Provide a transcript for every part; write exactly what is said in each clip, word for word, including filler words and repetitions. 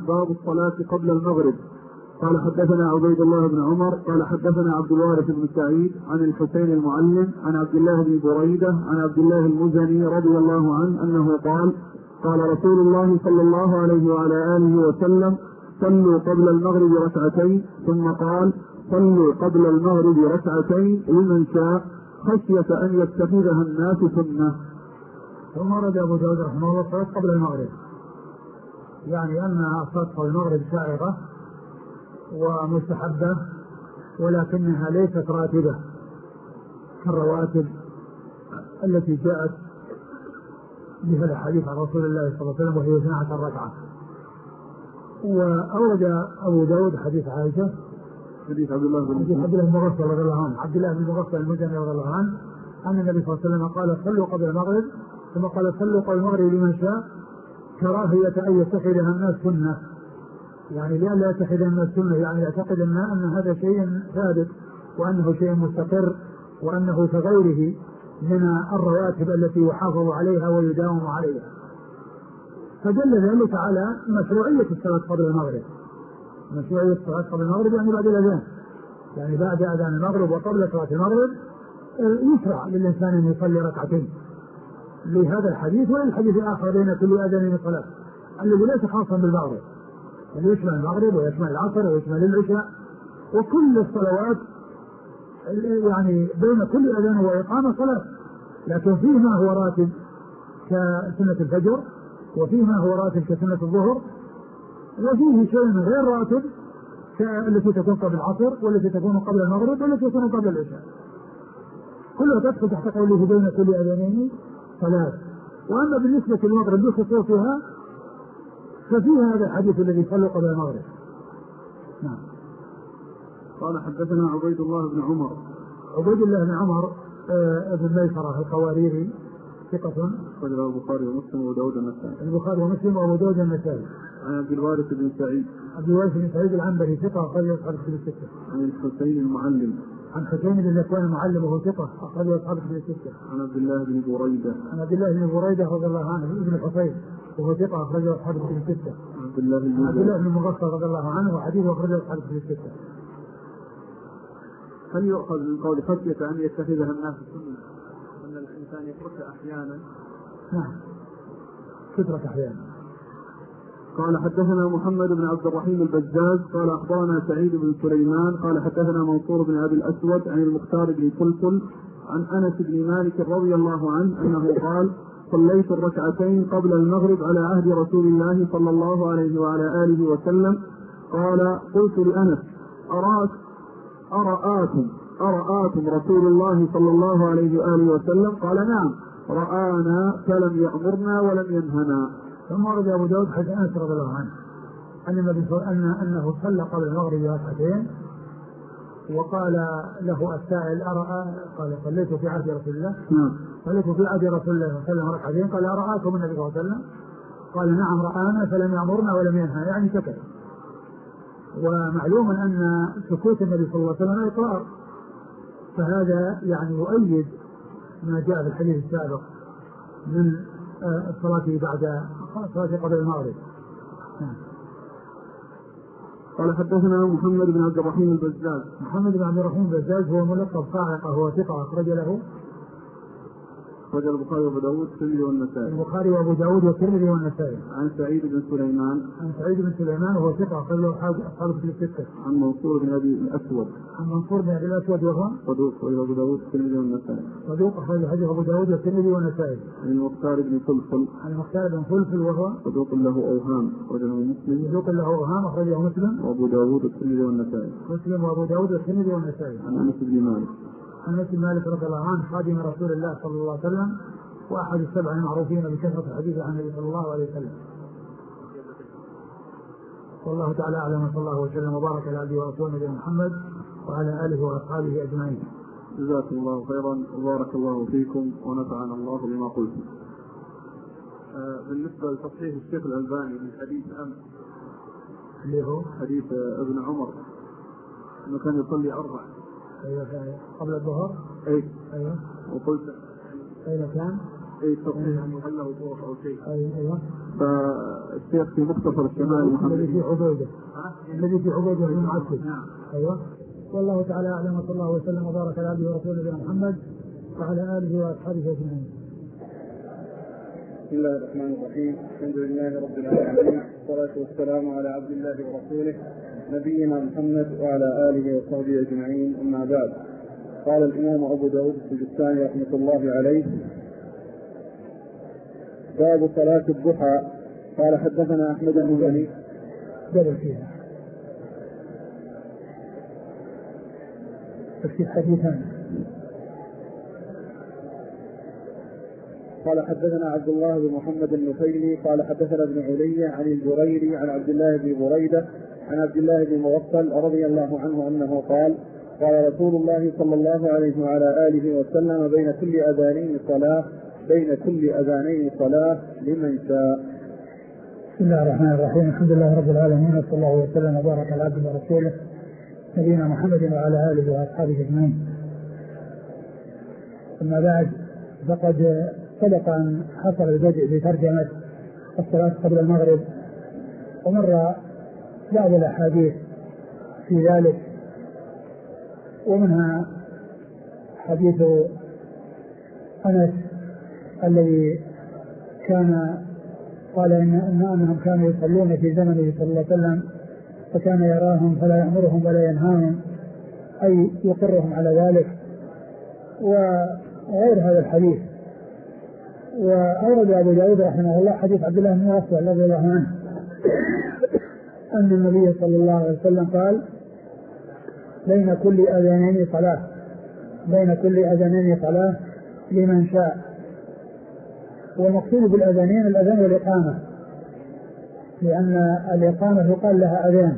باب الصلاة قبل المغرب. قال حدثنا عبيد الله بن عمر قال حدثنا عبد الوارث بن سعيد عن الحسين المعلم عن عبد الله بن بريدة عن عبد الله المزني رضي الله عنه أنه قال قال رسول الله صلى الله عليه وعلى آله وسلم صلوا قبل المغرب ركعتين ثم قال صلوا قبل المغرب ركعتين لمن شاء خشية أن يتخذها الناس سنة. ثم ورد أبو داود رحمه الله الصلاة قبل المغرب، يعني أن صلاة قبل المغرب سائغة ومستحبة ولكنها ليست راتبة كالرواتب التي جاءت بها الحديث عن رسول الله صلى الله عليه وسلم وهي اثنتا عشرة ركعة. وأورد أبو داود حديث عائشة حديث عبد الله بن عبد الله بن مغفل رضي الله عنه عبد الله بن مغفل المزني رضي الله عنه أن النبي صلى الله عليه وسلم قال صلوا قبل المغرب ثم قال صلوا قبل المغرب لمن شاء كراهية أن يتخذها الناس سنة، يعني لأن لا يتخذها الناس سنة يعني يعتقد أن هذا شيء ثابت وأنه شيء مستقر وأنه كغيره من الرواتب التي يحافظ عليها ويداوم عليها. فدل ذلك على مشروعية الصلاة قبل المغرب، مشروعية الصلاة قبل المغرب يعني بعد الأذان، يعني بعد أذان المغرب وقبل صلاة المغرب يشرع للإنسان أن يصلي ركعتين لهذا الحديث وللحديث الآخر بين كل أذان صلاة الذي ليس خاصا بالمغرب، اللي يشمل المغرب ويشمل العصر ويشمل العشاء وكل الصلوات، يعني بين كل أذان وإقامة صلاة، لكن فيه ما هو راتب كسنة الفجر وفيه ما هو راتب كسنة الظهر وفيه شيء من غير راتب التي تكون قبل العصر والتي تكون قبل المغرب والتي تكون قبل العشاء، كلها تدخل تحت قوله بين كل أذانين صلاة. وأما بالنسبة للمغرب بخصوصها ففيها هذا الحديث الذي صلوا قبل المغرب. نعم. قال حدثنا عبيد الله بن عمر عبيد الله بن عمر آه بن ميسرة القواريري ثقة أخرجه البخاري ومسلم وأبو داود النسائي. البخاري ومسلم وأبو داود النسائي. عن عبد الوارث بن سعيد عبد الوارث بن سعيد العنبري ثقة أخرجه أصحاب الكتب الستة. عن الحسين المعلم عن حسين بن ذكوان المعلم وهو ثقة أخرجه أصحاب الكتب الستة. عن عبد الله بن بريدة عن عبد الله بن بريدة رضي الله عنه ابن الحسين وهو ثقة أخرجه أصحاب الكتب الستة. عن عبد الله بن عبد الله بن مغفل رضي الله عنه وحديثه أخرجه أصحاب الكتب الستة. هل يؤخذ من قول خشية أن يتخذها الناس سنة أن الإنسان يترك أحيانا؟ نعم تترك أحيانا. قال حدثنا محمد بن عبد الرحيم البزاز قال أخبرنا سعيد بن سليمان قال حدثنا منصور بن أبي الأسود عن المختار بن فلفل عن أنس بن مالك رضي الله عنه أنه قال صليت الركعتين قبل المغرب على عهد رسول الله صلى الله عليه وعلى آله وسلم. قال قلت لأنس أراك أرآكم أرآكم رسول الله صلى الله عليه وآله وسلم؟ قال نعم رآنا فلم يأمرنا ولم ينهنا. ثم ورد أبو داود حديث أنس رضي الله عنه أن النبي صلى الله عليه وسلم أنه صلى قبل المغرب ركعتين وقال له السائل أرى قال صليت في عهد رسول الله نعم صليت في عهد رسول الله صلى الله عليه وسلم ركعتين قال أرآكم النبي صلى الله عليه وسلم؟ قال نعم رآنا فلم يأمرنا ولم ينهنا، يعني سكت. ومعلوم أن سكوت النبي صلى الله عليه وسلم إقرار، فهذا يعني يؤيد ما جاء في الحديث السابق من الصلاة بعد الصلاة قبل المغرب. قال حدثنا محمد بن عبد الرحيم البزاز. محمد بن عبد الرحيم البزاز هو ملقب صاعقة هو ثقة أخرج له أخرج البخاري وأبو داود والترمذي والنسائي. البخاري وأبو داود والترمذي والنسائي. عن سعيد بن سليمان عن سعيد بن سليمان وهو ثقة أخرج له أصحاب الكتب الستة. عن منصور بن أبي الأسود عن منصور بن أبي الأسود وهو صدوق أخرج أبو داود والترمذي والنسائي. صدوق أخرج حديث أبو داود والترمذي والنسائي. عن المختار بن فلفل عن المختار بن فلفل وهو صدوق له أوهام أخرجه مسلم صدوق له أوهام أخرجه مسلم وأبو داود والترمذي والنسائي. مسلم وأبو داود والترمذي والنسائي. عن أنس بن مالك عن أنس بن مالك رضي الله عنه خادم رسول الله صلى الله عليه وسلم وأحد السبع المعروفين بكثرة الحديث عن النبي صلى الله عليه وسلم. والله تعالى أعلم وصلى الله وسلم وبارك على عبده ورسوله نبينا محمد وعلى آله وأصحابه أجمعين. جزاكم الله خيرا وبارك الله فيكم ونفعنا الله بما قلتم. آه بالنسبة لتصحيح الشيخ الألباني من حديث أمس اللي هو حديث ابن عمر أنه كان يصلي أربع. أيوة قبل الظهر. أي أيوة. وقلت أين كان؟ اي تصحيح ان يغلق طرق او شيء. ايوه. فالشيخ في مختصر الشمال الذي في عبيده الذي في عبيده بن معسل. نعم. ايوه. والله تعالى اعلم، وصلى الله وسلم وبارك على عبده ورسوله نبينا محمد وعلى اله واصحابه اجمعين. بسم الله الرحمن الرحيم. الحمد لله رب العالمين، والصلاة والسلام على عبد الله ورسوله نبينا محمد وعلى آله وصحبه أجمعين، أما بعد. قال الإمام أبو داود السجستاني رحمة الله عليه: باب صلاة الضحى. قال حدثنا أحمد بن غني بدل فيها في حديثا. قال حدثنا عبد الله بن محمد النفيلي قال حدثنا ابن علي عن الجريري عن عبد الله بن بريدة عن عبد الله بن مغفل رضي الله عنه أنه قال: قال رسول الله صلى الله عليه وعلى آله وسلم: بين كل أذانين صلاة بين كل أذانين صلاة لمن شاء. بسم الله الرحمن الرحيم. الحمد لله رب العالمين، وصلى الله وسلم وبارك على عبده ورسوله نبينا محمد وعلى آله وأصحابه أجمعين. أما بعد، فقد سبق أن حصل البدء بترجمة الصلاة قبل المغرب، ومر بعض الأحاديث في ذلك، ومنها حديث أنس الذي كان قال إن أنهم كانوا يصلون في زمنه صلى الله عليه وسلم، فكان يراهم فلا يأمرهم ولا ينهاهم، أي يقرهم على ذلك، وغير هذا الحديث. وأورد أبو داود رحمه الله حديث عبد الله بن مغفل رضي الله عنه أن النبي صلى الله عليه وسلم قال: بين كل أذانين صلاة بين كل أذانين صلاة لمن شاء. والمقصود بالأذانين الأذان والإقامة، لأن الإقامة يقال لها أذان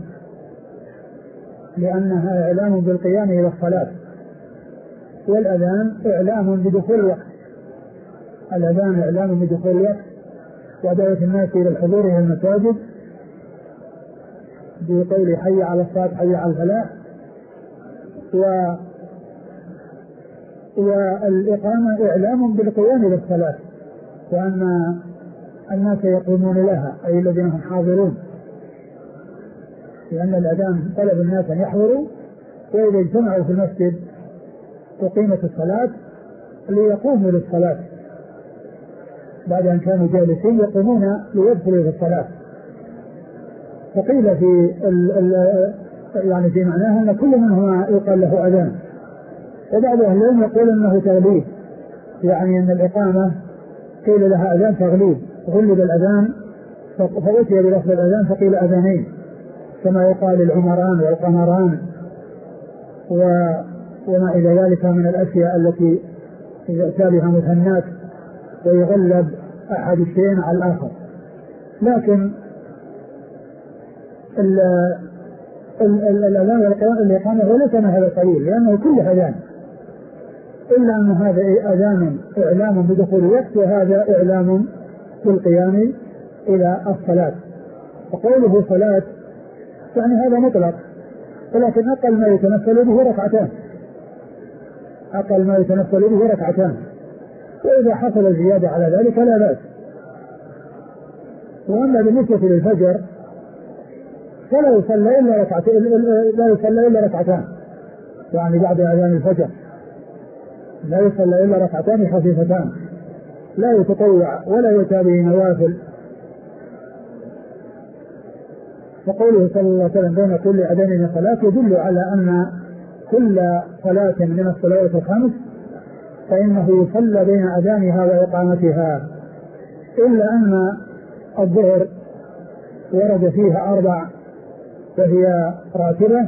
لأنها إعلام بالقيام إلى الصلاة، والأذان إعلام بدخول الوقت الأذان إعلام بدخول الوقت ودعوة الناس إلى الحضور إلى المساجد بقول حي على الصلاة حي على الفلاح. و والإقامة إعلام بالقيام إلى الصلاة، وأن الناس يقومون لها، أي الذين هم حاضرون، لأن الأذان طلب الناس أن يحضروا، وإذا اجتمعوا في المسجد أقيمت الصلاة ليقوموا للصلاة بعد أن كانوا جالسين، يقومون ليدخلوا في الصلاة. فقيل في ال ال يعني في معناها أن كل منهما يقال له أذان، وبعض أهل العلم يقول أنه تغليب، يعني أن الإقامة قيل لها أذان تغليب، غلب الأذان فأتي بلفظ الأذان فقيل أذانين، كما يقال العمران والقمران وما إلى ذلك من الأشياء التي يأتى بها مثنات ويغلب أحد الشيئين على الآخر. لكن الأذان والإقامة وليس من هذا القليل، لأنه كل أذان، إلا أن هذا أذان إعلام بدخول الوقت، وهذا إعلام بالقيام إلى الصلاة. وقوله صلاة يعني هذا مطلق، ولكن أقل ما يتنفل به ركعتان أقل ما يتنفل به ركعتان وإذا حصل الزيادة على ذلك لا بأس. وأما بالنسبة للفجر فلا يصلى إلا ركعتين لا يصلى إلا ركعتان يعني بعد أذان الفجر لا يصلى إلا ركعتان خفيفتان، لا يتطوع ولا يتابع نوافل. وقوله صلى الله عليه وسلم: بين كل أذان صلاة، يدل على أن كل صلاة من الصلوات الخمس فإنه يصلى بين أذانها وإقامتها، إلا أن الظهر ورد فيها أربع وهي راتبة،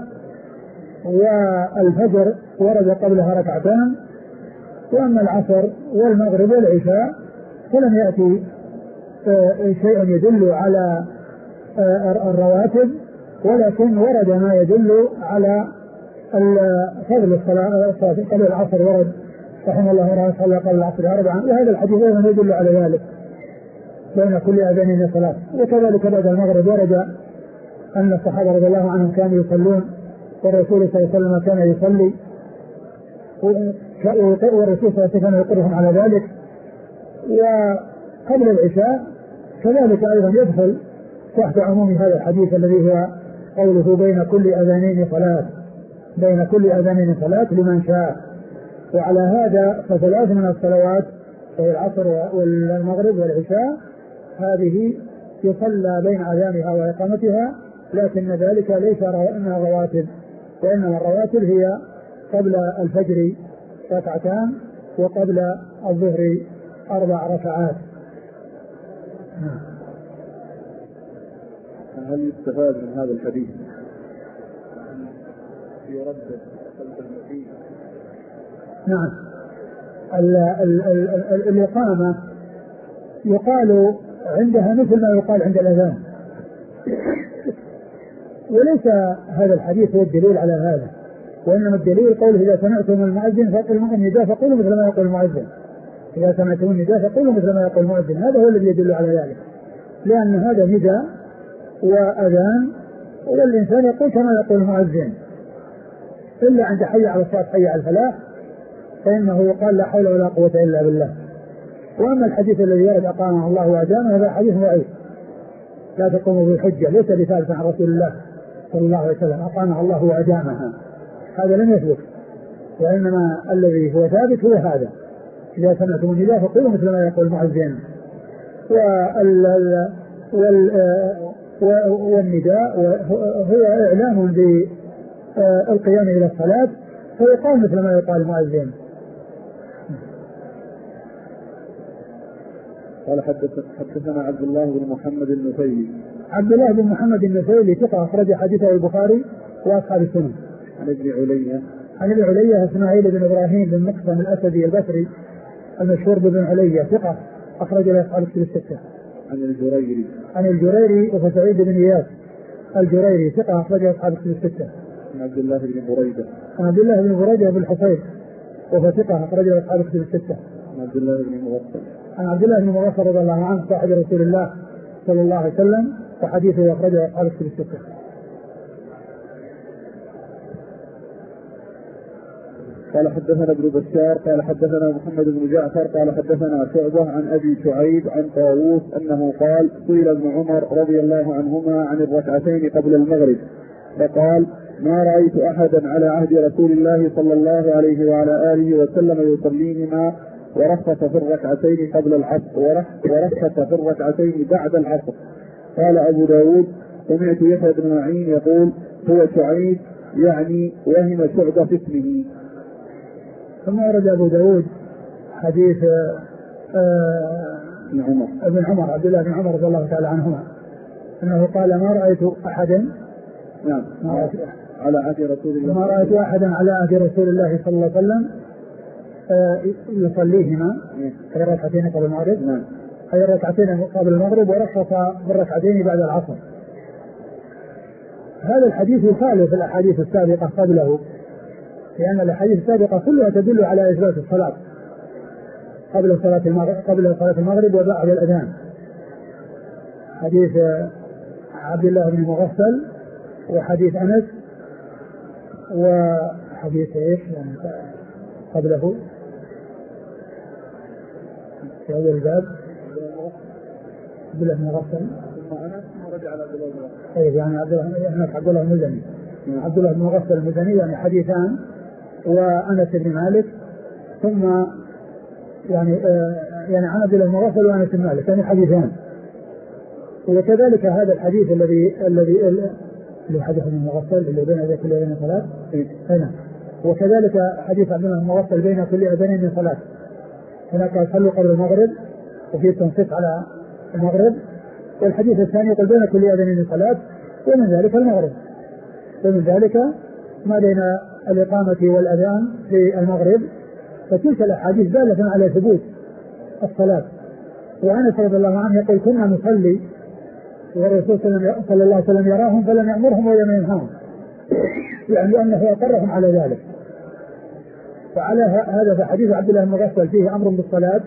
والفجر ورد قبلها ركعتان، وأما العصر والمغرب والعشاء فلم يأتي شيء يدل على الرواتب، ولكن ورد ما يدل على فضل الصلاة قبل العصر. ورد رحمه الله صلى قبل العصر أربعا، وهذا الحديث أيضا يدل على ذلك، بين كل أذان صلاة. وكذلك بعد المغرب ورد أن الصحابة رضي الله عنهم كانوا يصلون، والرسول صلى الله عليه وسلم كان يصلي، والرسول صلى الله عليه وسلم يقرهم على ذلك. وقبل العشاء كذلك أيضا يدخل تحت عموم هذا الحديث الذي هو قوله بين كل أذانين صلاة، بين كل أذانين صلاة لمن شاء. وعلى هذا فثلاث من الصلوات وهي العصر والمغرب والعشاء هذه يصلى بين أذانها وإقامتها، لكن ذلك ليس إنها رواتب، وإنما الرواتب هي قبل الفجر ركعتان وقبل الظهر أربع ركعات. هل يستفاد من هذا الحديث يردد خلف المسيح؟ نعم. ال ال ال ال الإقامة يقال عندها مثل ما يقال عند الأذان، وليس هذا الحديث هو الدليل على هذا، وإنما الدليل قوله إذا سمعتم المؤذن فقولوا النداء فقولوا مثل ما يقول المؤذن، إذا سمعتم النداء فقولوا مثل ما يقول المؤذن. هذا هو الذي يدل على ذلك، لأن هذا نداء وأذان والإنسان يقول كما يقول المؤذن، إلا عند حي على الصلاة حي على الفلاح فإنه يقال لا حول ولا قوة إلا بالله. وأما الحديث الذي يرد أقامه الله وأدامه هذا حديث ضعيف لا تقوم بالحجة، ليس بثابت عن رسول الله صلى الله عليه وسلم أقامه الله وأدامها، هذا لم يثبت، وإنما الذي هو ثابت هو هذا إذا سمعتم النداء فقولوا مثل ما يقول المؤذن. والنداء هو إعلام بالقيام إلى الصلاة فيقال مثل ما يقال المؤذن. قال حدثنا عبد الله بن محمد النفيلي. عبد الله بن محمد النفيلي ثقة أخرج حديثه البخاري وأصحاب السنن. عن ابن علية. عن ابن علية إسماعيل بن إبراهيم بن مقسم الأسدي البصري المشهور بابن علية ثقة أخرج له أصحاب الكتب الستة. عن الجريري. عن الجريري وسعيد بن إياس الجريري ثقة أخرج له أصحاب الكتب الستة. عن عبد الله بن بريدة. عن عبد الله بن بريدة بن الحصيب وهو ثقة أخرج له أصحاب الكتب الستة. عن عبد الله بن مغفل. عن عبد الله بن مغفل رضي الله عنه صاحب رسول الله صلى الله عليه وسلم وحديثه أخرجه أصحاب الكتب الستة. قال حدثنا ابن بشار قال حدثنا محمد بن جعفر قال حدثنا شعبة عن أبي شعيب عن طاووس أنه قال سئل ابن عمر رضي الله عنهما عن الركعتين قبل المغرب فقال ما رأيت أحدا على عهد رسول الله صلى الله عليه وعلى آله وسلم يصليهما ورخص في الركعتين قبل العصر ورخص في الركعتين بعد العصر. قال أبو داود سمعت يحيى بن معين يقول هو شعيب يعني وهم شعبة في اسمه. ثم ورد أبو داود حديث ابن عمر ابن عمر عبد الله بن عمر رضي الله تعالى عنهما أنه قال ما رأيت أحدا نعم ما رأيت على عهد رسول الله ما رأيت أحدا على عهد رسول الله صلى الله عليه وسلم يصليهما في الركعتين قبل المغرب نعم أي الركعتين قبل المغرب ورخص بالركعتين بعد العصر. هذا الحديث يخالف الأحاديث السابقة قبله، لأن الأحاديث السابقة كلها تدل على إثبات الصلاة قبل صلاة المغرب قبل صلاة المغرب وبعد الأذان. حديث عبد الله بن مغفل وحديث أنس وحديث إيش يعني قبله في هذا الباب عبد الله بن مغفل ثم أنس ثم رجع على عبد الله بن مغفل. طيب يعني عبد الله عبد الله المزني عبد الله بن مغفل المزني يعني حديثان وأنس بن مالك ثم يعني آه يعني عن عبد الله بن مغفل وأنس بن مالك يعني حديثان. وكذلك هذا الحديث الذي الذي اللي حديث ابن مغفل اللي بين ذي كل أذان صلاة هنا، وكذلك حديث عبد الله بن مغفل بين كل أذان من صلاة هناك صلوا قبل المغرب وفي تنصيص على المغرب، والحديث الثاني يقول بين كل أذان من صلاة ومن ذلك المغرب، ومن ذلك ما بين الإقامة والأذان في المغرب. فتلك الأحاديث دالة على ثبوت الصلاة. وأنس رضي الله عنه يقول كنا نصلي والرسول صلى الله عليه وسلم يراهم فلم يأمرهم ولم ينهاهم، يعني لأنه أقرهم على ذلك. فعلى هذا فحديث عبد الله بن مغفل فيه أمر بالصلاة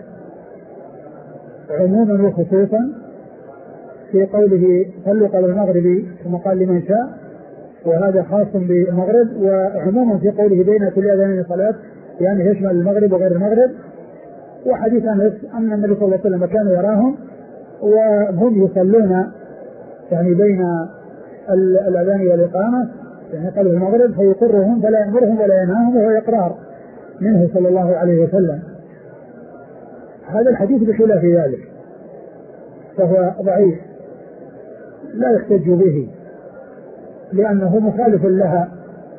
عموما وخصوصا في قوله صلوا قبل المغرب ثم قال لمن شاء، وهذا خاص بالمغرب، وعموما في قوله بين كل أذان صلاة يعني يشمل المغرب وغير المغرب. وحديث أنس أن النبي صلى الله عليه وسلم كان يراهم وهم يصلون يعني بين الأذان والإقامة يعني قبل المغرب فيقرهم فلا يأمرهم ولا ينهاهم وهو إقرار منه صلى الله عليه وسلم. هذا الحديث بخلاف ذلك فهو ضعيف لا يحتج به لأنه مخالف لها،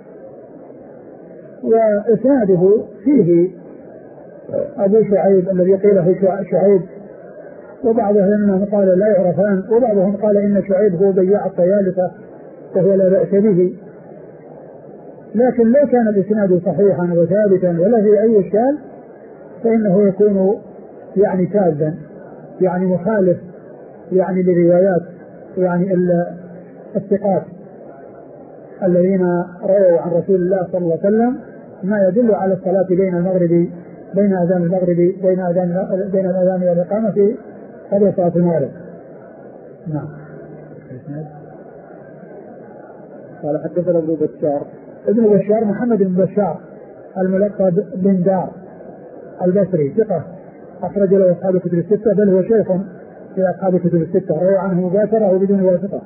وإسناده فيه أبو شعيب الذي قيله شعيب، وبعضهم قال لا يعرفان، وبعضهم قال إن شعيب هو بياع الطيالسة وهو لا بأس به. لكن لو كان الإسناد صحيحا وثابتا ولا في أي إشكال فإنه يكون يعني كاذبا يعني مخالف يعني لروايات يعني الثقات الذين رووا عن رسول الله صلى الله عليه وسلم ما يدل على الصلاة بين المغرب بين أذان المغرب بين أذان بين الأذان والإقامة في قبل صلاة المغرب. نعم. قال حدثنا ابن بشار ابن بشار محمد بن بشار الملقب بن دار البصري ثقة أخرج له أصحاب الكتب الستة بل هو شيخ في أصحاب الكتب الستة روى عنه مباشرة وبدون واسطة.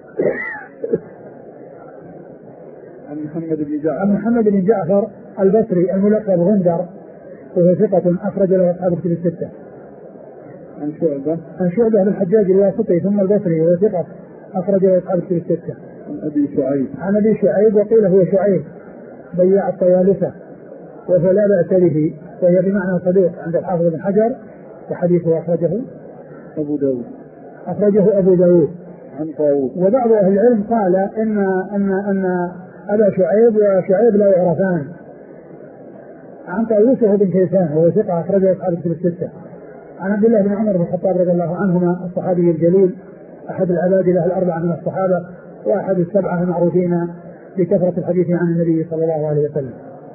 عن محمد بن جعفر عن محمد بن جعفر البصري الملقب غندر وهو ثقة أخرج له أصحاب الكتب الستة. عن شعبة عن شعبة بالحجاج الواسطي ثم البصري وهو ثقة أخرج له أصحاب الكتب الستة. عن أبي شعيب عن أبي شعيب وقيل هو شعيب بياع الطيالسة وفلا بأس به وهي بمعنى صديق عند الحافظ بن حجر وحديثه أخرجه أبو داود أخرجه أبو داود. عن طاووس وبعض أهل العلم قال إن أن أن أبا شعيب وشعيب لا يعرفان. عن طاووس بن كيسان وهو ثقة أخرجه أصحاب الكتب الستة. عن عبد الله بن عمر بن الخطاب رضي الله عنهما الصحابي الجليل أحد العبادلة الأربعة من الصحابة وأحد السبعة المعروفين بكثرة الحديث عن النبي صلى الله عليه وسلم.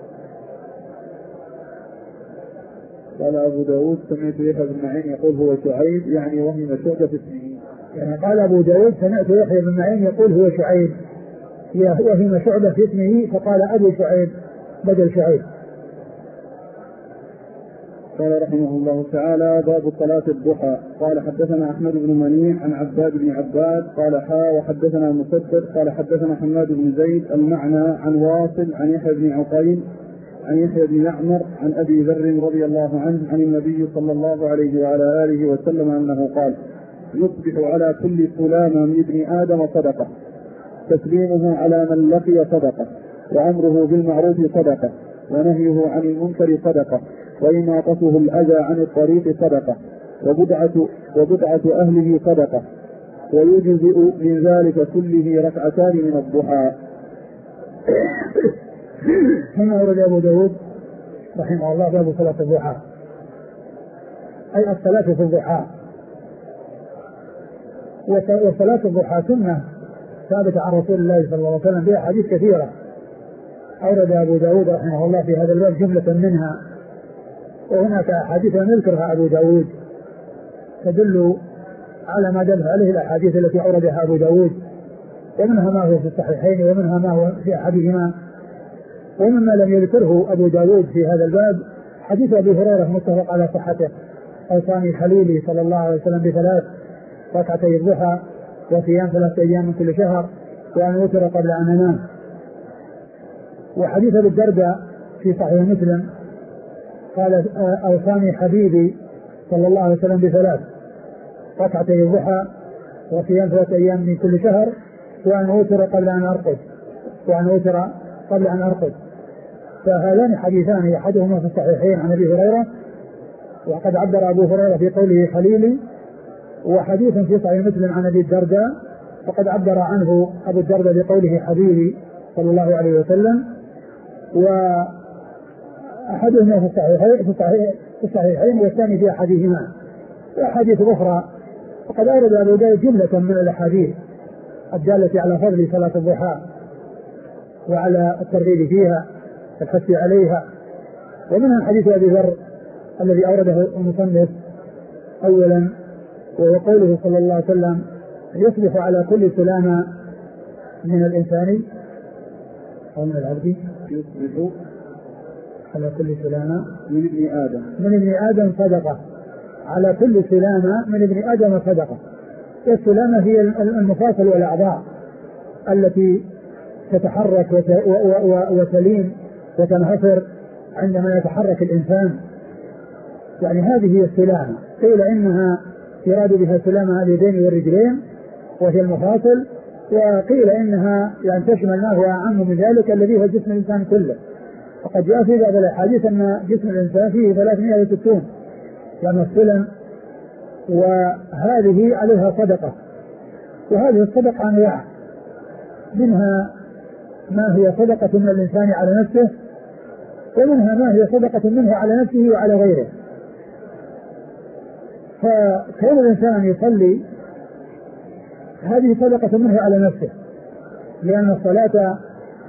قال أبو داود سمعت يحيى بن معين يقول هو شعيب يعني وهم شعبة في اسمه. يعني قال أبو داود سمعت يحيى بن معين يقول هو شعيب وهم شعبة في اسمه فقال أبو شعيب بدل شعيب. قال رحمه الله تعالى باب صلاة الضحى. قال حدثنا أحمد بن منيع عن عباد بن عباد قال حا وحدثنا مسدد قال حدثنا حماد بن زيد المعنى عن واصل عن يحيى بن عقيل عن يحيى بن يعمر عن أبي ذر رضي الله عنه عن النبي صلى الله عليه وعلى آله وسلم أنه قال يصبح على كل سلامة من ابن آدم صدقة تسليمه على من لقي صدقة وأمره بالمعروف صدقة ونهيه عن المنكر صدقة وإماطته الأذى عن الطريق صدقة وبدعة, وبدعة أهله صدقة ويجزئ من ذلك كله ركعتان من الضحى. هنا ورد أبو داود رحمه الله باب صلاة الضحى أي الصلاة في الضحى. وصلاة الضحى سنة ثابتة عن رسول الله صلى الله عليه وسلم بها حديث كثيرة أورد أبو داود رحمه الله في هذا الباب جملة منها، وهناك أحاديث نذكرها أبو داود تدل على ما دل عليه الأحاديث التي أوردها أبو داود، ومنها ما هو في الصحيحين ومنها ما هو في أحاديثهما. ومما لم يذكره أبو داود في هذا الباب حديث أبي هريرة متفق على صحته أوصاني خليلي صلى الله عليه وسلم بثلاث ركعتي الضحى وصيام ثلاثة أيام من كل شهر وأن أوتر قبل أن أنام. وحديث أبي الدرداء في صحيح مسلم قال أوصاني حبيبي صلى الله عليه وسلم بثلاث ركعتي الضحى وصيام ثلاثة أيام من كل شهر وأن أوتر قبل أن أرقد وأن أوتر قبل أن أرقد. فهذان حديثان أحدهما في الصحيحين عن أبي هريرة وقد عبر أبو هريرة في قوله خليلي، وحديث في صحيح مسلم عن أبي الدرداء وقد عبر عنه أبو الدرداء بقوله حبيبي صلى الله عليه وسلم. وأحدهما في الصحيحين في الصحيح في الصحيحين والثاني في أحدهما. وأحاديث أخرى وقد أورد أبو داود جملة من الأحاديث الدالة على فضل صلاة الضحى وعلى الترغيب فيها والحث عليها. ومنها حديث أبي ذر الذي أورده المصنف أولا وهو قوله صلى الله عليه وسلم يصبح على كل سلامة من الإنسان أو من العبد يصبح على كل سلامة من ابن آدم من ابن آدم صدقة، على كل سلامة من ابن آدم صدقة. والسلامة هي المفاصل والأعضاء التي تتحرك وتلين وتنحصر عندما يتحرك الإنسان، يعني هذه هي السلامة. قيل إنها يراد بها سلامة اليدين والرجلين وهي المفاصل، وقيل إنها يعني تشمل ما هو أعم من ذلك الذي هو جسم الإنسان كله. وقد جاء في بعض الأحاديث أن جسم الإنسان فيه ثلاثمائة وستين يعني السلم، وهذه عليها صدقة. وهذه الصدقة أنواع، منها ما هي صدقة من الإنسان على نفسه، ومنها ما هي صدقة منه على نفسه وعلى غيره. فكون الإنسان يصلي هذه صدقة منه على نفسه، لأن الصلاة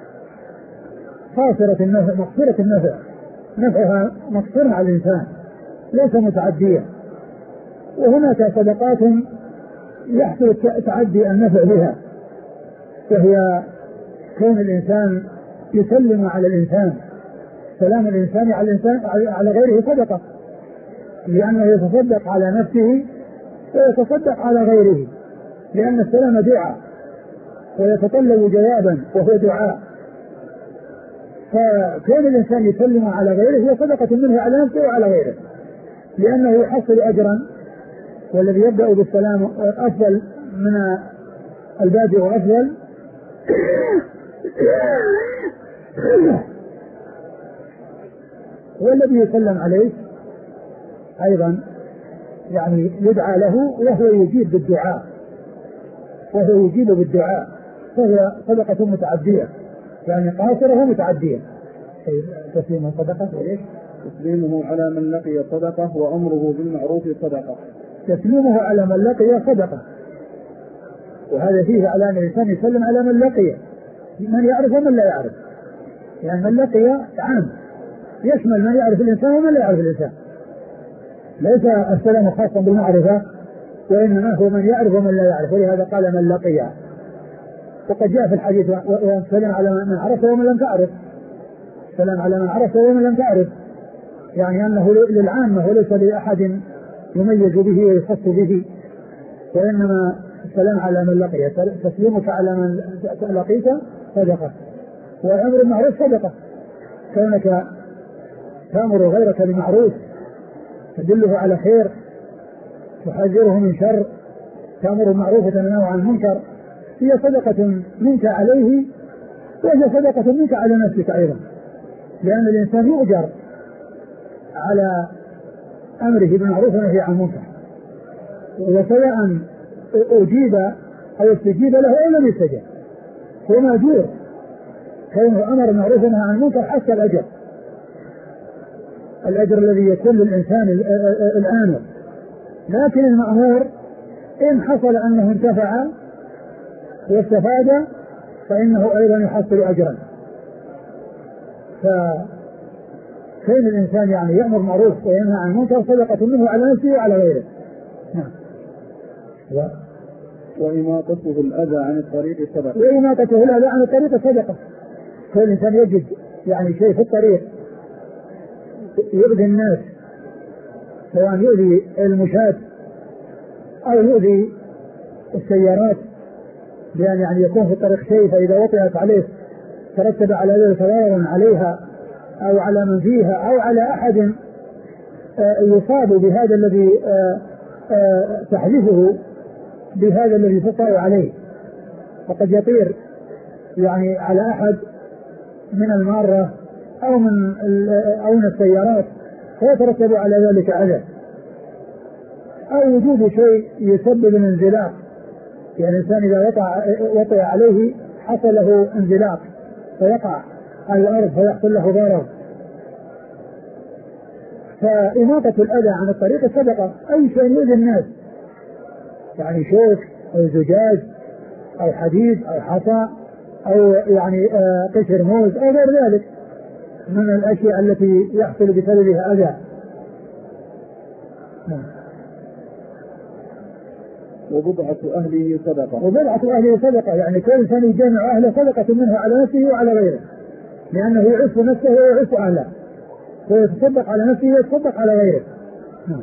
قاصرة النفع مقصرة النفع، نفعها مقصر على الإنسان ليس متعدية. وهناك صدقات يحصل تعدي النفع بها، وهي كون الإنسان يسلم على الإنسان، سلام الإنسان على الإنسان على غيره صدقة، لأنه يتصدق على نفسه ويتصدق على غيره، لأن السلام دعاء ويتطلب جوابا وهو دعاء. فكون الإنسان يسلم على غيره هي صدقة منه على نفسه وعلى غيره، لأنه يحصل أجرا، والذي يبدأ بالسلام أفضل من البادئ أفضل. والذي يسلم عليه أيضا يعني يدعى له وهو يجيب بالدعاء وهو يجيب بالدعاء فهي صدقة متعدية، يعني قاصرة ومتعدية. تسليمه صدقة وإيش؟ تسليمه على من لقي صدقة وأمره بالمعروف صدقة. تسليمه على من لقي صدقة، وهذا فيه على أن الإنسان يسلم على من لقي، من يعرف ومن لا يعرف، يعني من لقي عام يشمل من يعرف الإنسان ومن لا يعرف الإنسان، ليس السلام خاصا بالمعرفة، وإنما هو من يعرف ومن لا يعرف، ولهذا قال من لقي. وقد جاء في الحديث والسلام على من عرف ومن لم تعرف، السلام على من عرف ومن لم تعرف، يعني أنه للعامة وليس لأحد يميز به ويخص به، وإنما السلام على من لقي. تسليمك على من لقيت صدقة، والأمر المعروف صدقة، كونك تأمر غيرك بمعروف تدله على خير، تحذره من شر، تأمر المعروف وتنهى عن المنكر، هي صدقة منك عليه وهي صدقة منك على نفسك أيضا، لأن الإنسان يؤجر على أمره بالمعروف ونهي عن المنكر، وسواء أجيب أو استجيب له أو لم يستجب هو مأجور، كونه أمر بالمعروف ونهى عن المنكر حتى الأجر الأجر الذي يكون للإنسان الآمر. لكن المأمور إن حصل أنه انتفع واستفاد فإنه أيضا يحصل أجرا. فكون الإنسان يعني يأمر معروف وينهى عن المنكر صدقة منه على نفسه وعلى غيره. نعم. و... وإماطته الأذى عن الطريق صدقة. وإماطته الأذى عن الطريق صدقة. كل إنسان يجد يعني شيء في الطريق يؤذي الناس، سواء يؤذي المشاة أو يؤذي السيارات، لأن يعني يكون في الطريق شيء فإذا وطئت عليه ترتب على ذلك ضرر عليها أو على من فيها أو على أحد يصاب بهذا الذي تحدثه بهذا الذي تطلع عليه، وقد يطير يعني على أحد من المارة أو من أو من السيارات فيترتب على ذلك أذى، أو وجود شيء يسبب الانزلاق، يعني الإنسان إذا وقع وقع عليه حصل له انزلاق فيقع على الأرض فيحصل له ضرر. فإماطة الأذى عن الطريق صدقة، أي شيء يؤذي الناس، يعني شوك أو زجاج أو حديد أو حصى أو يعني قشر موز أو غير ذلك من الأشياء التي يحصل بسببها أذى. وبضعة أهله صدقة. وبضعة أهله صدقة، يعني كل إنسان يجمع أهله صدقة منها على نفسه وعلى غيره، لأنه يعف نفسه ويعف أهله، ويتصدق على نفسه ويتصدق على غيره. نعم.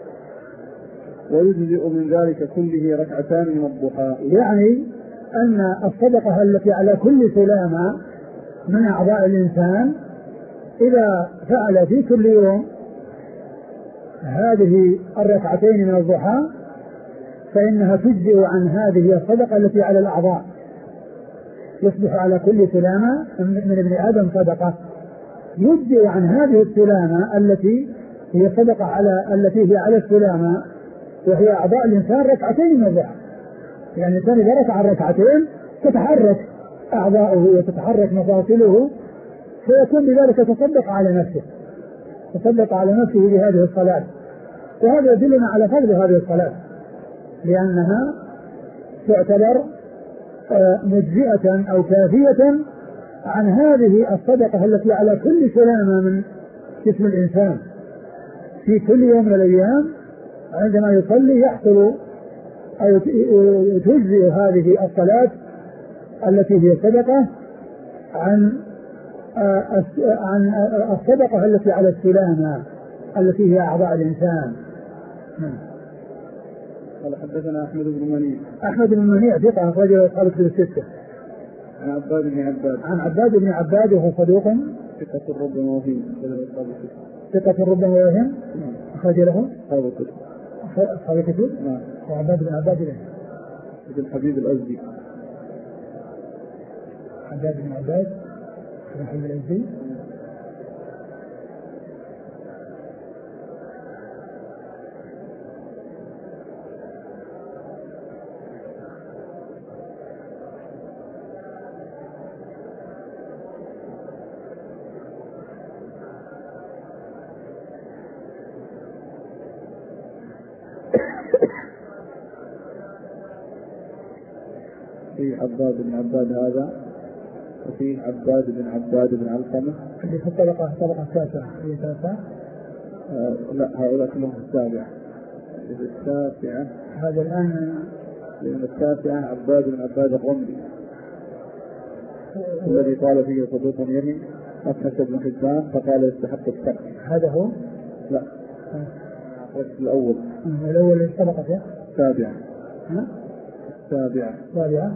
ويجزئ من ذلك كله ركعتان من الضحى. يعني أن الصدقة التي على كل سلامة من أعضاء الإنسان إذا فعل في كل يوم هذه الركعتين من الضحى فإنها تجزئ عن هذه الصدقة التي على الأعضاء، يصبح على كل سلامة من ابن آدم صدقة، يجزئ عن هذه السلامة التي هي صدقة على التي هي على السلامة وهي أعضاء الإنسان ركعتين من الضحى. يعني الإنسان إذا ركع الركعتين تتحرك أعضاؤه وتتحرك مفاصله، فيكون بذلك تصدق على نفسه، تصدق على نفسه بهذه الصلاة. وهذا يدلنا على فضل هذه الصلاة، لأنها تعتبر مجزئة أو كافية عن هذه الصدقة التي على كل سلامة من جسم الإنسان في كل يوم من الأيام. عندما يصلي يحصل أو تجزئ هذه الصلاة التي هي صدقة عن عن الصدقة التي على السلامة التي هي أعضاء الإنسان. قال حدثنا أحمد بن منيع. أحمد بن منيع ثقة أخرجه أصحاب الكتب الستة. عن عباد بن عباد. عن عباد بن عباد وهو صدوق ثقة ربما وهم. ثقة ربما وهم. أخرج له أصحاب الكتب. أصحاب الكتب. نعم. وعباد بن عباد له. ابن حبيب الأزدي. عباد بن عباد بن حبيب الأزدي. في عباد بن عباد هذا، وفي عباد بن عباد بن علقمة اللي في الطبقة الطبقة التاسعة هي تاسعة. آه لا هؤلاء كلهم السابعة. التاسعة هذا الآن لأن التاسعة عباد بن عباد الرملي الذي قال فيه صدوق يمين أفحش ابن حبان فقال يستحق الترك. هذا هو؟ لا الأول. الأول الطبقة السابعة. ها؟ السابعة. السابعة.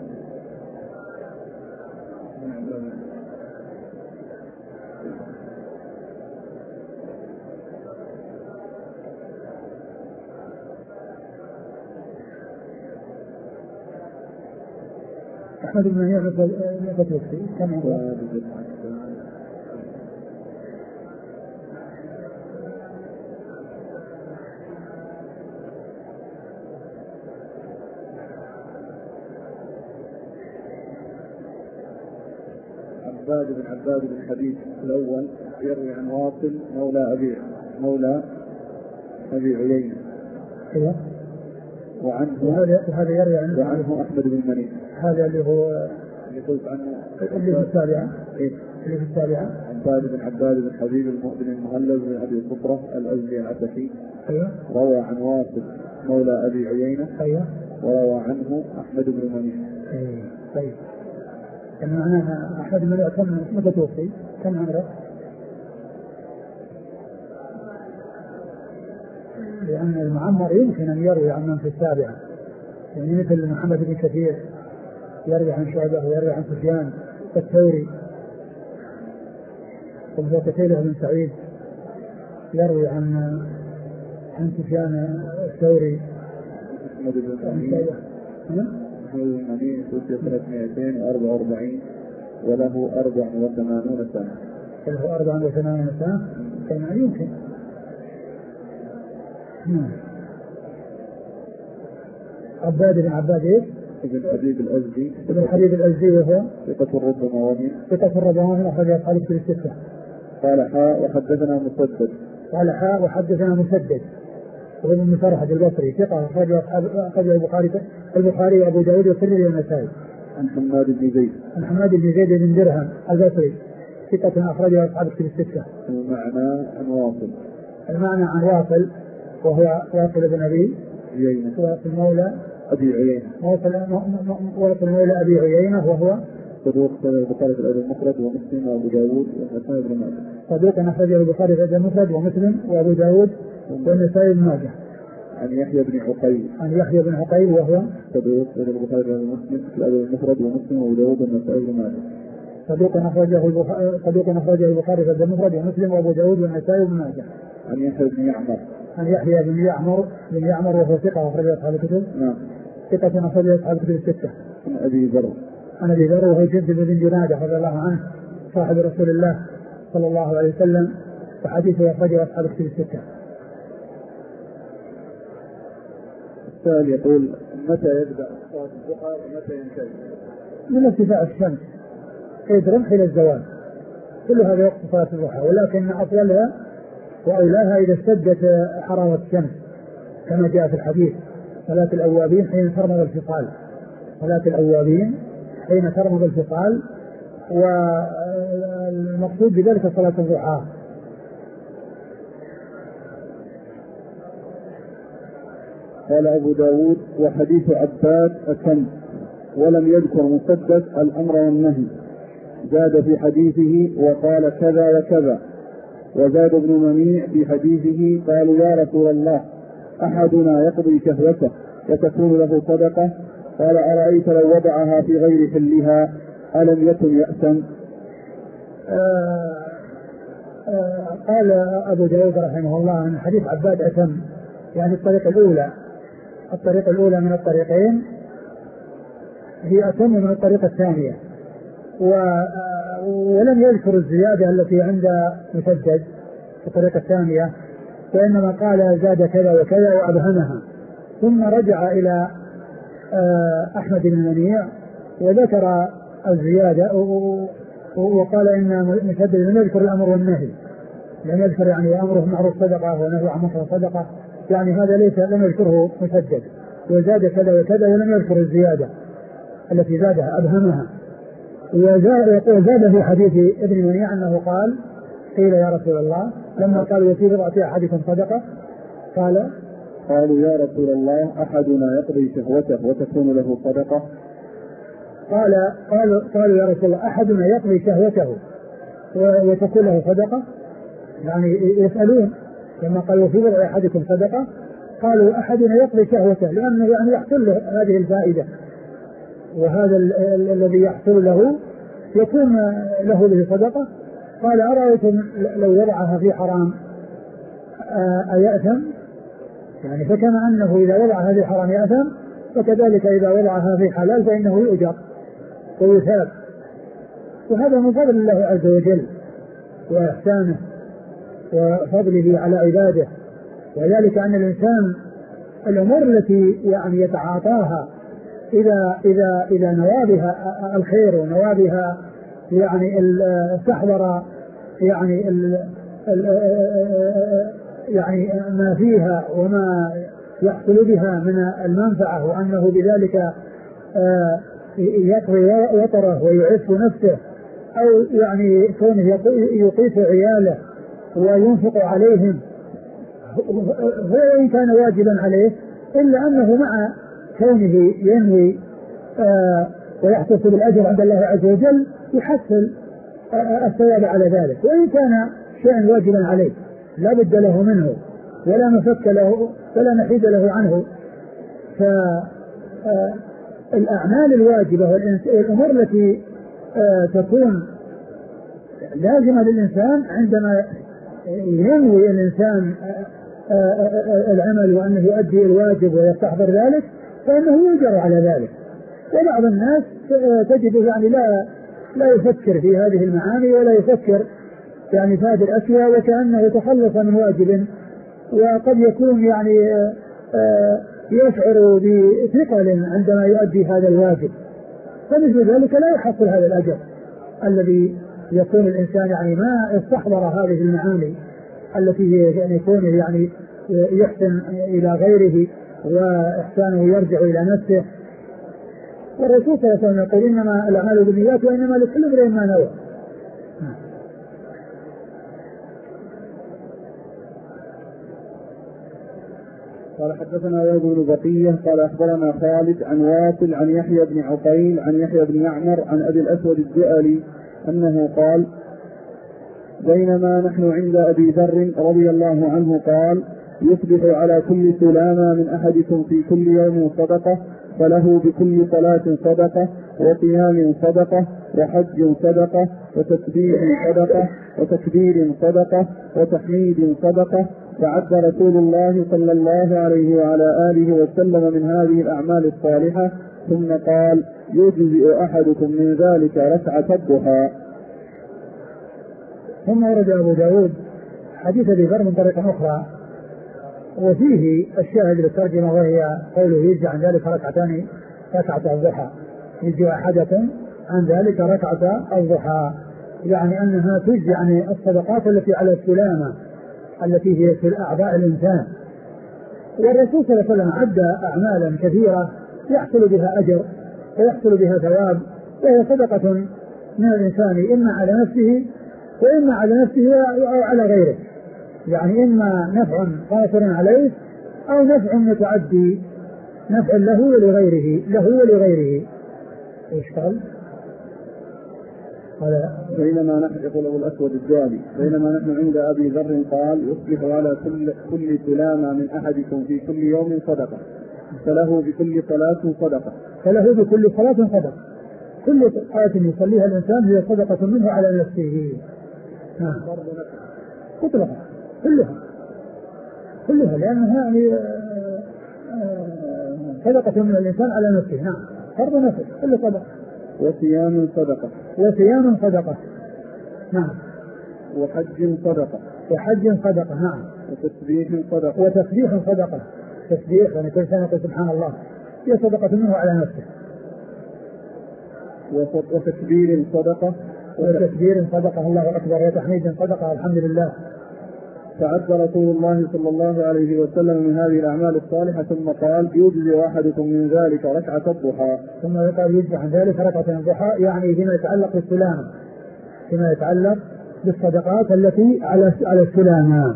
أحمد بن منيع متى توفي؟ كم عمره؟ عباد بن عباد بن حبيب الأول يروي عن واصل مولى أبي مولى أبي عيينة. أيوه. وعنه هذا يروي عنه وعنه أحمد بن منيع. هذا اللي هو اللي قلت عنه اللي في السابعة. إيه؟ اللي في السابعة. عباد بن عباد بن حبيب المؤمن المهلب بن أبي صفرة الأزدي العتكي. أيوه. روى عن واصل مولى أبي عيينة. أيوه. وروى عنه أحمد بن منيع. أيوه. طيب. كان معناها أحمد بن منيع كم متى توفي؟ كم عمره؟ لأن المعمر يمكن أن يروي عن من في السابعة، يعني مثل محمد بن كثير يروي عن شعبة ويروي عن سفيان الثوري، وهو قتيلة بن سعيد يروي عن عن سفيان الثوري. محمد بن منيع محمد بن منيع توفي سنة مئتين وأربعة وأربعين وله أربع وثمانون سنة. له أربع وثمانون سنة، كما يمكن. عباد بن عباد ايش؟ ابن حبيب الأزدي. ابن حبيب الأزدي وهو ثقة ربما وهم. ثقة ربما وهم أخرج أصحاب الكتب الستة. قال حاء وحدثنا مسدد. قال حاء وحدثنا مسدد وابن مسرحة البصري ثقة أخرج أخرج البخاري البخاري وأبو داود والترمذي والنسائي. عن حماد بن زيد. عن حماد بن زيد بن درهم البصري ثقة أخرج أصحاب الكتب الستة. المعنى عن واصل. المعنى عن واصل وهو واصل بن أبي عيينة. واصل مولى أبي عيينة. واصل واصل مولى أبي عيينة وهو صدوق أخرجه البخاري في الأدب المفرد ومسلم وأبو داود والنسائي بن ماجه. صدوق أخرجه البخاري في الأدب المفرد ومسلم وأبو داود والنسائي بن ماجه. عن يحيى بن عقيل. عن يحيى بن عقيل وهو صدوق أخرجه البخاري في مسلم في الأدب المفرد ومسلم وأبو داود والنسائي بن ماجه. صدوق أخرجه البخاري صدوق أخرجه البخاري في الأدب المفرد ومسلم وأبو داود والنسائي بن ماجه. عن يحيى بن يعمر. عن يحيى بن يعمر بن يعمر وهو ثقة أخرجه أصحاب الكتب. نعم. ثقة أخرجه أصحاب الكتب الستة. عن أبي ذر. عن أبي ذر وهو جندب بن جنادة رضي الله عنه صاحب رسول الله صلى الله عليه وسلم وحديثه أخرجه أصحاب الكتب الستة. السائل يقول متى يبدأ صلاة الضحى ومتى ينتهي؟ من ارتفاع الشمس قيد رمح إلى الزوال كل هذا وقت صلاة الضحى، ولكن أطولها وأولاها إذا اشتدت حرارة الشمس كما جاء في الحديث صلاة الأوابين حين ترمض الفصال. صلاة الأوابين حين ترمض الفصال، والمقصود بذلك صلاة الضحى. قال أبو داود وحديث عباد أتم ولم يذكر مسدد الأمر والنهي، زاد في حديثه وقال كذا وكذا، وزاد ابن منيع في حديثه قالوا يا رسول الله أحدنا يقضي شهوته وتكون له صدقة؟ قال أرأيت لو وضعها في غير حلها ألم يكن يأثم؟ آه آه قال أبو داود رحمه الله عن حديث عباد أتم، يعني الطريقة الأولى الطريقة الأولى من الطريقين هي أتم من الطريقة الثانية، ولم يذكر الزيادة التي عند مسدد في الطريقة الثانية، وإنما قال زاد كذا وكذا وأبهمها، ثم رجع إلى أحمد بن منيع وذكر الزيادة وقال إن مسدد لم يذكر الأمر والنهي، لم يذكر يعني أمره معروف صدقة ونهي عن منكر صدقة، يعني هذا ليس لم يذكره مسدد، وزاد كذا وكذا ولم يذكر الزيادة التي زادها أبهمها. وزاد في حديث ابن منيع أنه قال قيل يا رسول الله لما قالوا في بضعة أحدكم صدقة قال قالوا يا رسول الله أحدنا يقضي شهوته وتكون له صدقة؟ قال قالوا قالوا يا رسول الله أحدنا يقضي شهوته وتكون له صدقة، يعني يسألون لما قالوا في بضع أحدكم صدقة قالوا أحدنا يقضي شهوته، لأنه يعني يحصل له هذه الفائدة، وهذا الذي يحصل له يكون له به صدقة. قال أرأيتم لو وضعها في حرام أيأثم؟ يعني فكما أنه إذا وضعها في حرام يأثم، فكذلك إذا وضعها في حلال فإنه يؤجر ويثاب، وهذا من فضل الله عز وجل وإحسانه وفضله على عباده. وذلك أن الإنسان الأمور التي يعني يتعاطاها إذا إذا إذا نوابها الخير ونوابها يعني استحضر يعني ال ال يعني ما فيها وما يحصل بها من المنفعة، وأنه بذلك يقضي وطره ويعف نفسه، أو يعني كونه يقيت عياله وينفق عليهم، هو إن كان واجبا عليه إلا أنه مع كونه ينوي آه ويحتسب الأجر عند الله عز وجل يحصل آه الثواب على ذلك، وإن كان شيئا واجبا عليه لا بد له منه ولا مفك له ولا نحيد له عنه. فالأعمال الواجبة والأمور التي آه تكون لازمة للإنسان عندما ينوي الإنسان آه آه العمل وأنه يؤدي الواجب ويستحضر ذلك فإنه يجر على ذلك. وبعض الناس تجد يعني لا لا يفكر في هذه المعاني ولا يفكر يعني في هذه الأشياء، وكأنه تخلص من واجب، وقد يكون يعني يشعر بثقل عندما يؤدي هذا الواجب، فمثل ذلك لا يحصل هذا الأجر الذي يكون الإنسان يعني ما استحضر هذه المعاني التي يعني يكون يعني يحسن إلى غيره وإحسانه يرجع إلى نفسه. والرسول صلى الله عليه وسلم يقول إنما الأعمال بالنيات وإنما لكل امرئ ما نوى. قال حدثنا وهب بن بقية قال أخبرنا خالد عن واصل عن يحيى بن عقيل عن يحيى بن يعمر عن أبي الأسود الدؤلي أنه قال بينما نحن عند أبي ذر رضي الله عنه قال يصبح على كل سلامة من أحدكم في كل يوم صدقة فله بكل صلاة صدقة وصيام صدقة وحج صدقة وتسبيح صدقة وتكبير صدقة وتحميد صدقة. فعد رسول الله صلى الله عليه وعلى آله وسلم من هذه الأعمال الصالحة ثم قال يجزئ أحدكم من ذلك ركعة الضحى. ثم ورد أبو داود حديث أبي ذر من طريقة أخرى وفيه الشاهد للترجمة وهي قوله يجزي عن ذلك ركعتان ركعة الضحى يجزي أحدكم عن ذلك ركعة الضحى يعني أنها تجزي عن الصدقات التي على السلامة التي هي في أعضاء الإنسان. والرسول صلى الله عليه وسلم عد أعمالا كثيرة يحصل بها أجر ويحصل بها ثواب وهي صدقة من الإنسان إما على نفسه وإما على نفسه أو على غيره يعني إما نفع قاصر عليه أو نفع متعدي نفع له ولغيره له ولغيره. ايش قال؟ قال بينما نحن يقول له الأسود الدؤلي بينما نحن عند أبي ذر قال يصبح على كل كل سلامة من أحدكم في كل يوم صدقة فله بكل صلاة صدقة فله بكل صلاة صدقة كل آية يصليها الإنسان هي صدقة منه على نفسه. نعم مطلقا كلها كلها لأنها يعني صدقة من الإنسان على نفسه. نعم فرض نفسه كل صدقة. وصيام صدقة وصيام صدقة. نعم وحج صدقة وحج صدقة. نعم وتسبيح صدقة وتسبيح صدقة تسبيح يعني كل سنة سبحان الله هي صدقة منه على نفسه. وتكبير صدقة وتكبير صدقة الله أكبر وتحميد صدقة الحمد لله. فعد رسول الله صلى الله عليه وسلم من هذه الأعمال الصالحة ثم قال يجزي أحدكم من ذلك ركعة الضحى. ثم قال يجزي عن ذلك ركعة الضحى يعني فيما يتعلق بالسلامة فيما يتعلق بالصدقات التي على على السلامة.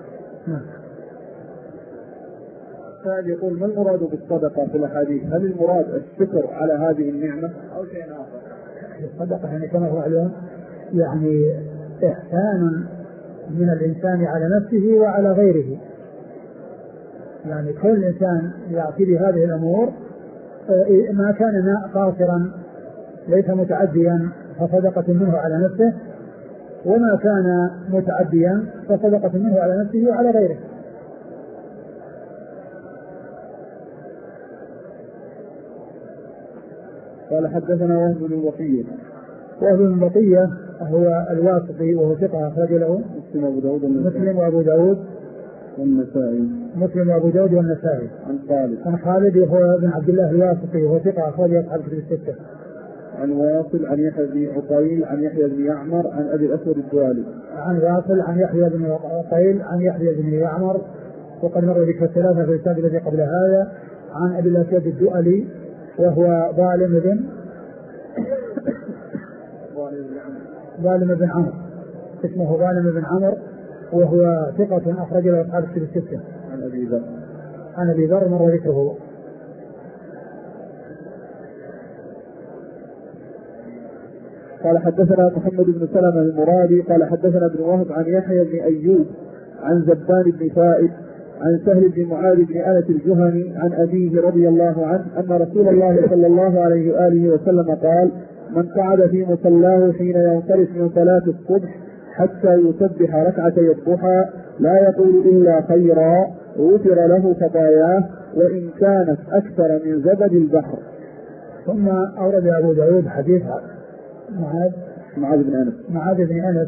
الثاني يقول ما المراد بالصدقة في الأحاديث؟ هل المراد الشكر على هذه النعمة أو شيء آخر؟ الصدقة يعني كما هو معلوم يعني إحسان من الإنسان على نفسه وعلى غيره يعني كل إنسان يعطي بهذه الأمور ما كان قاصرا ليس متعديا فصدقة منه على نفسه وما كان متعديا فصدقة منه على نفسه وعلى غيره. قال حدثنا وهب بن بقية وهب بن بقية هو الواسطي وهو ثقة أخرج له مسلم وأبو داود مسلم وأبو داود والنسائي مسلم وأبو داود والنسائي. عن خالد عن خالد هو بن عبد الله الواسطي وهو ثقة أخرج أصحاب الكتب الستة. عن واصل عن يحيى بن عقيل عن يحيى بن يعمر عن أبي الأسود الدؤلي عن واصل عن يحيى بن عقيل عن يحيى بن يعمر وقد مر بك الثلاثة في الكتاب الذي قبل هذا عن أبي الأسود الدؤلي وهو ظالم بن ظالم بن عمرو اسمه ظالم بن عمرو وهو ثقة أخرج له أصحاب الكتب الستة. عن أبي ذر عن أبي ذر مر ذكره. قال حدثنا محمد بن سلمة المرادي قال حدثنا ابن وهب عن يحيى بن أيوب عن زبان بن فائد عن سهل بن معاذ بن أنس الجهني عن أبيه رضي الله عنه أن رسول الله صلى الله عليه وآله وسلم قال من قعد في مصلاه حين ينصرف من صلاة الصبح حتى يسبح ركعتي الضحى لا يقول إلا خيرا غفر له خطاياه وإن كانت أكثر من زبد البحر. ثم أورد أبو داود حديث معاذ معاذ بن أنس معاذ بن أنس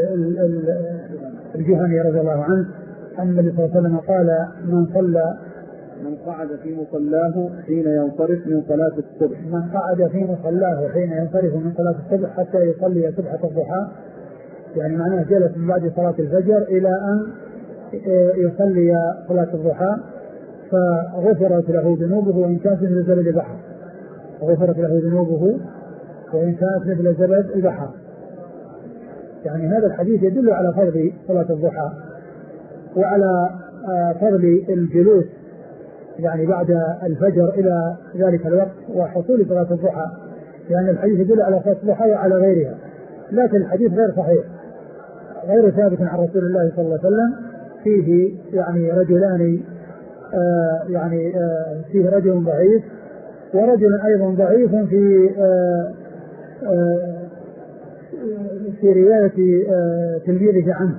الجهني رضي الله عنه أن النبي صلى الله عليه وسلم قال من صلى من قعد في مصلاه حين ينصرف من صلاة الصبح من قعد في مصلاه حين ينصرف من صلاة الصبح حتى يصلي سبحة الضحى يعني معناه جلس من بعد صلاة الفجر إلى أن يصلي صلاة الضحى فغفرت له ذنوبه وإن كانت مثل زبد البحر غفرت له ذنوبه وإن كانت مثل زبد البحر. يعني هذا الحديث يدل على فضل صلاة الضحى وعلى فضل الجلوس يعني بعد الفجر إلى ذلك الوقت وحصول صلاة الضحى، لأن يعني الحديث يدل على صلاة الضحى وعلى غيرها، لكن الحديث غير صحيح غير ثابت عن رسول الله صلى الله عليه وسلم. فيه يعني رجلان آه يعني آه فيه رجل ضعيف ورجل أيضا ضعيف في آه آه في رواية آه تلميذه عنه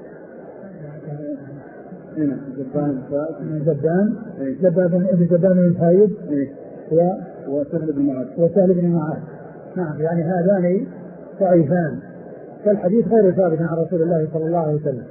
زبان زبان زبان ابن زبان بن فايد وسهل بن معاذ وسهل بن معاذ. نعم يعني هذان ضعيفان، فالحديث غير ثابت عن رسول الله صلى الله عليه وسلم.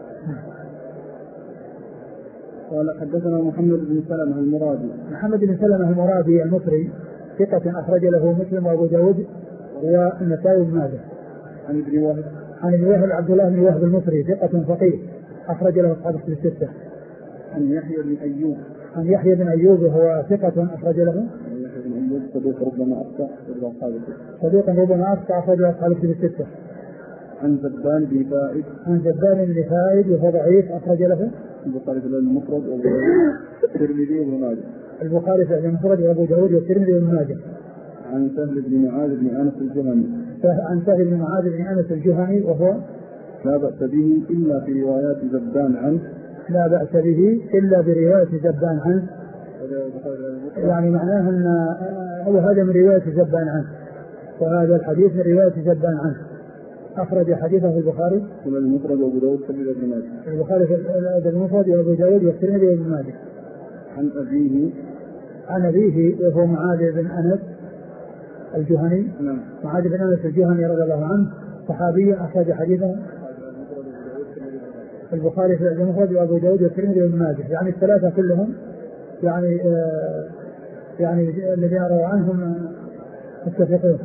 قال حدثنا محمد بن سلمة المرادي. محمد بن سلمة المرادي المصري ثقة أخرج له مسلم وأبو داود والنسائي بن ماجه. عن ابن وهب عن ابن وهب عبد الله بن وهب المصري ثقة فقيه أخرج له أصحاب الكتب الستة. عن يحيى بن أيوب عن يحيى بن أيوب وهو ثقة أخرج له. يحيى بن أيوب صدوق ربما أخطأ صدوق ربما أخطأ أخرج له أصحاب الكتب الستة. عن زبان بن فائد عن زبان بن فائد وهو ضعيف أخرج له البخاري في المفرد والترمذي وابن ماجه. البخاري في المفرد وأبو داود والترمذي وابن ماجه. عن سهل بن معاذ بن أنس الجهني. عن سهل بن معاذ بن أنس الجهني وهو لا بأس به إلا في روايات زبان عنه. لا بأس به إلا برواية زبان عنه، يعني معناه أن هو هذا من رواية زبان عنه، وهذا الحديث من رواية زبان عنه. أخرج حديثه في البخاري في المفرد وأبو داود والترمذي وابن ماجه. البخاري في المفرد وأبو داود والترمذي وابن ماجه. عن أبيه عن أبيه وهو معاذ بن أنس الجهني. نعم. معاذ بن أنس الجهني رضي الله عنه صحابي أخرج حديثه البخاري في المفرد وأبو داود والترمذي وابن ماجه، يعني الثلاثة كلهم يعني آه يعني الذين رووا عنهم متفقون.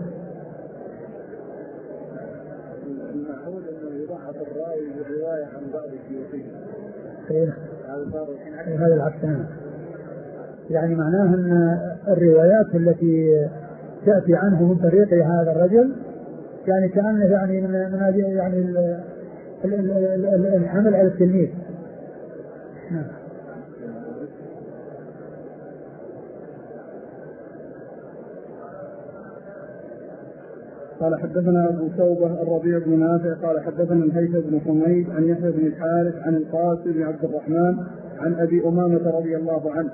المعهود أنه يضعف الراوي بالرواية عن بعض الشيوخين. هذا العكس. يعني معناه أن الروايات التي تأتي عنه من طريق هذا الرجل يعني كأنه يعني من يعني الحمل على التلميذ. نعم. قال حدثنا أبو توبة الربيع بن نافع قال حدثنا الهيثم بن حميد عن يحيى بن الحارث عن القاسم بن عبد الرحمن عن أبي أمامة رضي الله عنه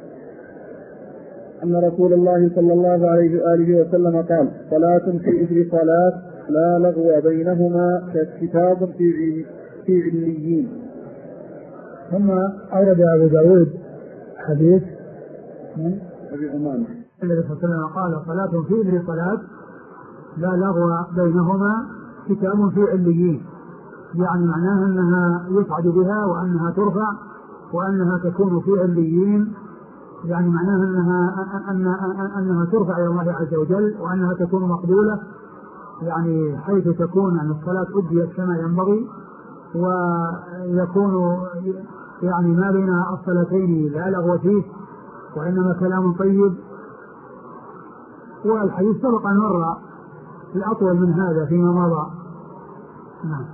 أن رسول الله صلى الله عليه وآله وسلم قال: صلاة في إثر صلاة لا لغو بينهما ككتاب في في عليين. ثم أورد أبو داود حديث من أبي أمامة النبي صلى الله عليه وسلم قال: صلاة في إثر صلاة لا لغو بينهما كتاب في عليين، يعني معناها أنها يصعد بها وأنها ترفع وأنها تكون في عليين، يعني معناها أنها, أنها, أنها ترفع إلى الله عز وجل وأنها تكون مقبولة، يعني حيث تكون عن الصلاة أديت كما ينبغي، ويكون يعني ما بين الصلاتين لا لغو فيه وإنما كلام طيب. والحديث سبق أن مر الأطول من هذا فيما مضى. نعم.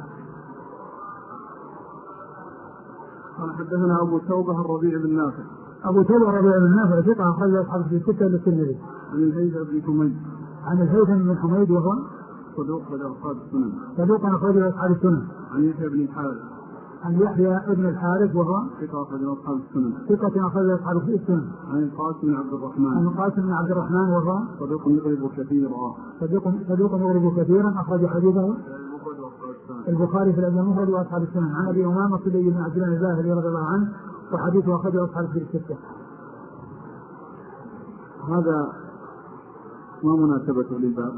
قال حدثنا أبو توبة الربيع بن نافع. أبو توبة الربيع بن نافع ثقة أخرج أصحاب في الستة للترمذي. عن الهيثم بن حميد. عن الهيثم بن حميد وهو صدوق أخرج أصحاب السنن. صدوق أخرج أصحاب السنن. عن يحيى بن الحارث. عن يحيى بن الحارث وهو ثقة أخرج أصحاب السنن. ثقة أخرج أصحاب السنن. عن القاسم بن عبد الرحمن. عن القاسم بن عبد الرحمن وهو صدوق يغرب كثيرا. صدوق صدوق يغرب كثيرا أخرج حديثه البخاري في الأدب المفرد وأصحاب السنن. عن أبي أمامة صدي بن عبد الله الباهلي رضي الله عنه وحديثه أخرجه أصحاب الستة. هذا ما مناسبته للباب؟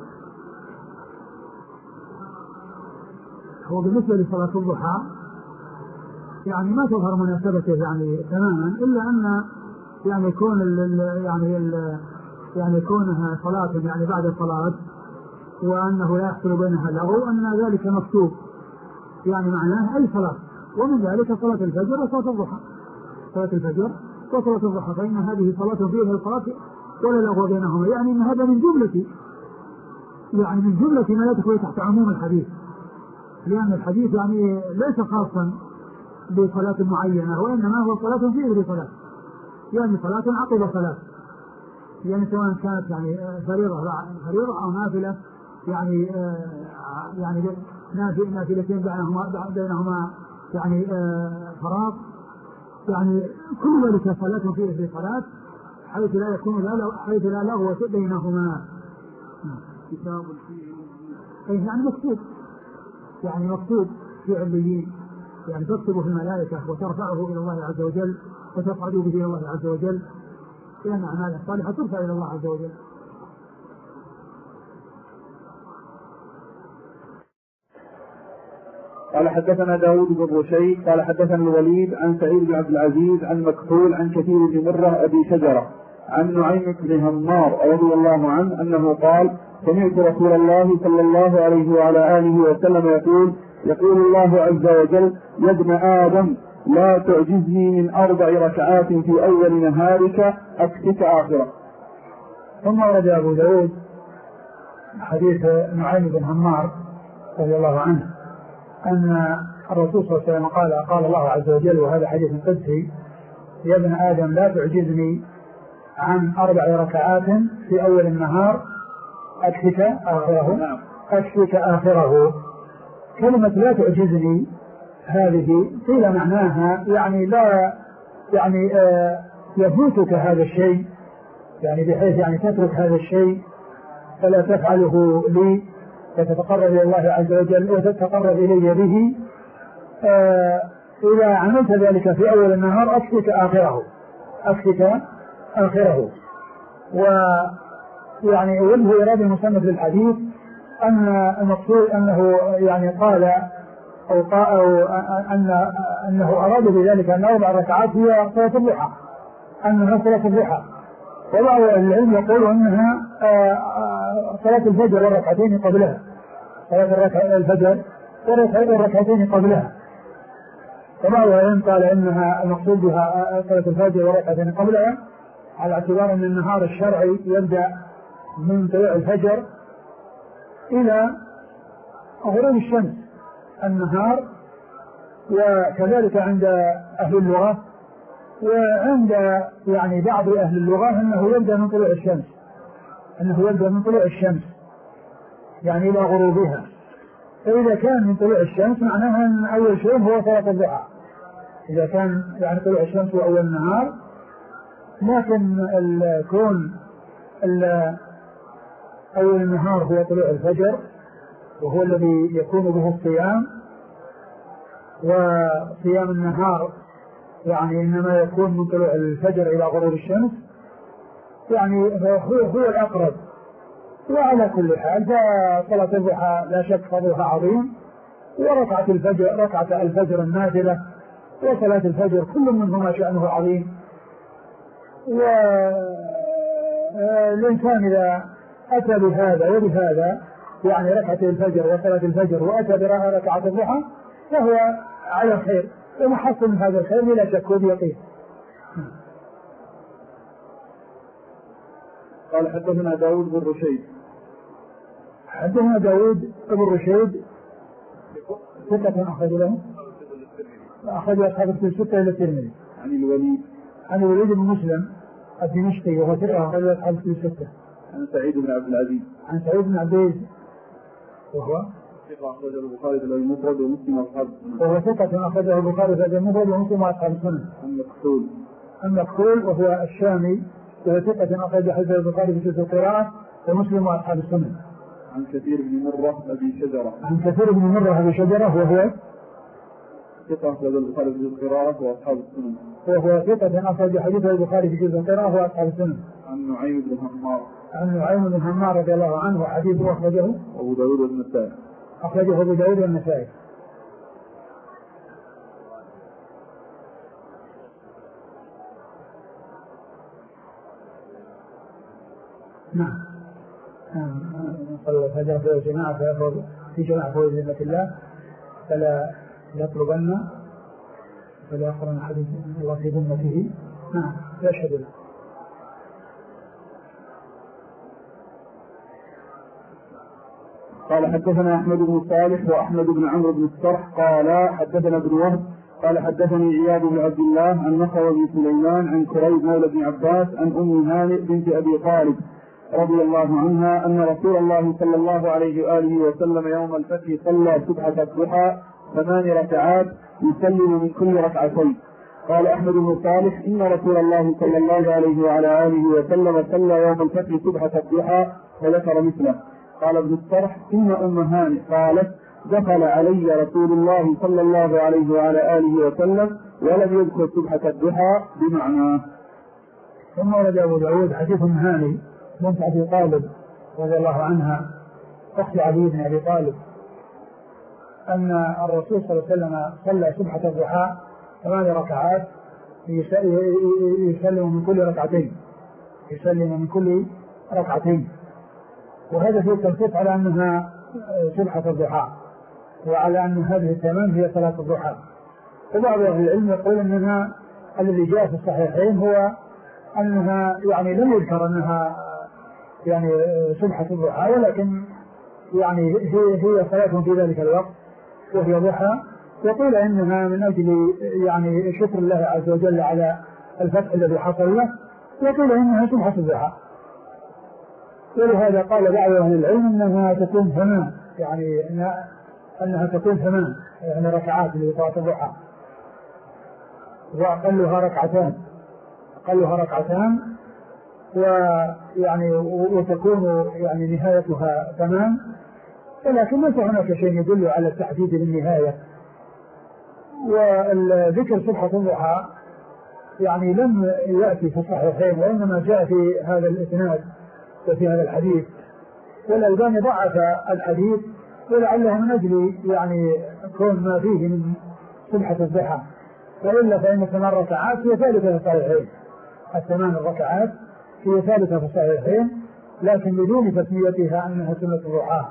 هو بالنسبة لصلاة الضحى يعني ما تظهر مناسبته يعني تماما، إلا أن يعني يكون ال يعني ال يعني كونها صلاة يعني بعد الصلاة وأنه لا يحصل بينها لغو، أن ذلك مكتوب يعني معناه أي صلاة، ومن ذلك صلاة الفجر وصلاة الضحى. صلاة الفجر وصلاة الضحى فإن هذه صلاة فيها الصلاة ولا لغو بينهما، يعني أن هذا من جملة يعني من جملة ما يدخل تحت عموم الحديث، لأن الحديث يعني ليس خاصا بصلاة معينة وإنما هو صلاة في غير صلاة، يعني صلاة عقب صلاة، يعني سواء كانت يعني فريضة فريضة أو نافلة، يعني يعني نافلتين بينهما بينهما يعني فراغ، يعني كل ذلك صلاة فيه في صلاة حيث لا يكون لا حيث لا لغو بينهما. كتاب فيه يعني مكتوب، يعني مكتوب في عليين، يعني تكتب في الملائكة وترفعه إلى الله عز وجل وتصعد به إلى الله عز وجل، لأن أعمال الصالحة ترفع إلى الله عز وجل. قال حدثنا داود بن رشيد قال حدثنا الوليد عن سعيد بن عبد العزيز عن مكحول عن كثير بن مرة أبي شجرة عن نعيم بن همار رضي الله عنه أنه قال سمعت رسول الله صلى الله عليه وعلى آله وسلم يقول يقول الله عز وجل يا ابن آدم لا تعجزني من أربع ركعات في أول نهارك أكفك آخرة. ثم ورد أبو داود حديث نعيم بن همار رضي الله عنه أن الرسول صلى الله عليه وسلم قال قال الله عز وجل، وهذا حديث قدسي: يا ابن آدم لا تعجزني عن أربع ركعات في أول النهار أكفك آخره أكفك آخره. كلمة لا تعجزني هذه قيل معناها يعني لا يعني آه يفوتك هذا الشيء، يعني بحيث يعني تترك هذا الشيء فلا تفعله لي وتتقرب إلى الله عز وجل وتتقرب إلي به. آه إذا عملت ذلك في أول النهار أكفك آخره أكفك آخره. ويعني وجه إرادة المصنف للحديث أن المقصود أنه يعني قال أو, قال أو أن أنه أراد بذلك أن أربع ركعات هي صلاة الضحى، أنها صلاة الضحى. وبعض العلم يقول أنها صلاة الفجر والركعتين قبلها، صلاة الفجر والركعتين قبلها. وبعض العلم قال إنها المقصود بها صلاة الفجر والركعتين قبلها على اعتبار أن النهار الشرعي يبدأ من طلوع الفجر إلى غروب الشمس النهار، وكذلك عند أهل اللغة وعند يعني بعض أهل اللغة أنه يبدأ من طلوع الشمس أنه يبدأ من طلوع الشمس يعني إلى غروبها. فإذا كان من طلوع الشمس معناها أن أول شيء هو صلاة الضحى، إذا كان يعني طلوع الشمس هو أول النهار. لكن الكون أول النهار هو طلوع الفجر وهو الذي يكون به الصيام، وصيام النهار يعني إنما يكون من طلوع الفجر إلى غروب الشمس، يعني هو, هو الأقرب. وعلى كل حال فصلاة الضحى لا شك فضلها عظيم، وركعة الفجر ركعة الفجر النافلة وصلاة الفجر كل منهما شأنه عظيم. والإنسان إذا أتى بهذا وبهذا يعني ركعة الفجر وصلاة الفجر وأتى بركعة الضحى فهو على خير ومحصل من هذا الخير بلا شك وبيقين. قال حدثنا داود بن رشيد حدثنا داود بن رشيد ستة أخرج له أخرج أصحاب الستة إلى الترمذي. عن الوليد عن الوليد بن مسلم الدمشقي وهو ثقة أخرج أصحاب الستة. عن سعيد بن عبد العزيز عن سعيد بن عبد العزيز وهو ثقة أخرجه البخاري في المفرد ومسلم وأصحاب السنن. وهو ثقة أخرجه البخاري في المفرد ومسلم وأصحاب السنن. عن مكحول عن مكحول وهو الشامي وهو ثقة أخرج حديث البخاري في جزء القراءة ومسلم وأصحاب السنن. عن كثير بن مرة أبي شجرة عن كثير بن مرة أبي شجرة وهو ثقة أخرج البخاري في جزء القراءة وأصحاب السنن. وهو ثقة أخرج حديث البخاري في جزء القراءة وأصحاب السنن. عن نعيم بن همار عن نعيم بن همار رضي الله عنه وحديثه أخرجه أبو داود والنسائي أخرجه أبو داود والنسائي. نعم صلى الفجر في جماعة في جماعة فوز ذمة الله فلا يطلبن فلا يقرن أحد الله في ذمته. نعم يشهد له. قال حدثنا أحمد بن صالح وأحمد بن عمرو بن الصرح قال حدثنا ابن وهب قال حدثني عياض بن عبد الله عن مخرج بن سليمان عن كريب مولى بن عباس عن أم هانئ بنت أبي طالب رضي الله عنها أن رسول الله صلى الله عليه وآله وسلم يوم الفتح صلى سبحة الضحى ثمان ركعات يسلم من كل ركعتين. قال أحمد بن صالح إن رسول الله صلى الله عليه وعلى آله وسلم صلى يوم الفتح سبحة الضحى وذكر مثله. قال ابن الصرح إن أم هانئ قالت دخل علي رسول الله صلى الله عليه وعلى آله وسلم ولم يذكر سبحة الضحى بمعناه. ثم ورد أبو داود حديث أم هانئ بنت أبي طالب رضي الله عنها أخت علي بن أبي طالب أن الرسول صلى الله عليه وسلم صلى سبحة الضحى ثمان ركعات يسلم من كل ركعتين يسلم من كل ركعتين وهذا فيه التنصيص على أنها سبحة الضحى وعلى أن هذه الثمان هي صلاة الضحى. وبعض أهل العلم يقول أنها الذي جاء في الصحيحين هو أنها يعني لم يذكر أنها يعني سبحة الضحى ولكن يعني هي هي صلاة في ذلك الوقت وهي ضحى. وقيل إنها من أجل يعني شكر الله عز وجل على الفتح الذي حصل له وقيل إنها سبحة الضحى. ولهذا قال بعض أهل العلم أنها تكون ثمان يعني أنها تكون ثمان يعني ركعات لصلاة الضحى وأقلها ركعتان أقلها ركعتان ويعني وتكون يعني نهايتها ثمان ولكن ليس هناك شيء يدل على التحديد للنهاية. والذكر سبحة الضحى يعني لم يأتي في الصحيحين وإنما جاء في هذا الإسناد وفي هذا الحديث والألباني ضعف الحديث ولعله من أجل يعني كون ما فيه من سبحة الضحى وإلا فإن ثمان ركعات هي ثالثة في الصحيحين الثمان الركعات هي ثالثة في الصحيحين لكن بدون تسميتها أنها سنة الضحى.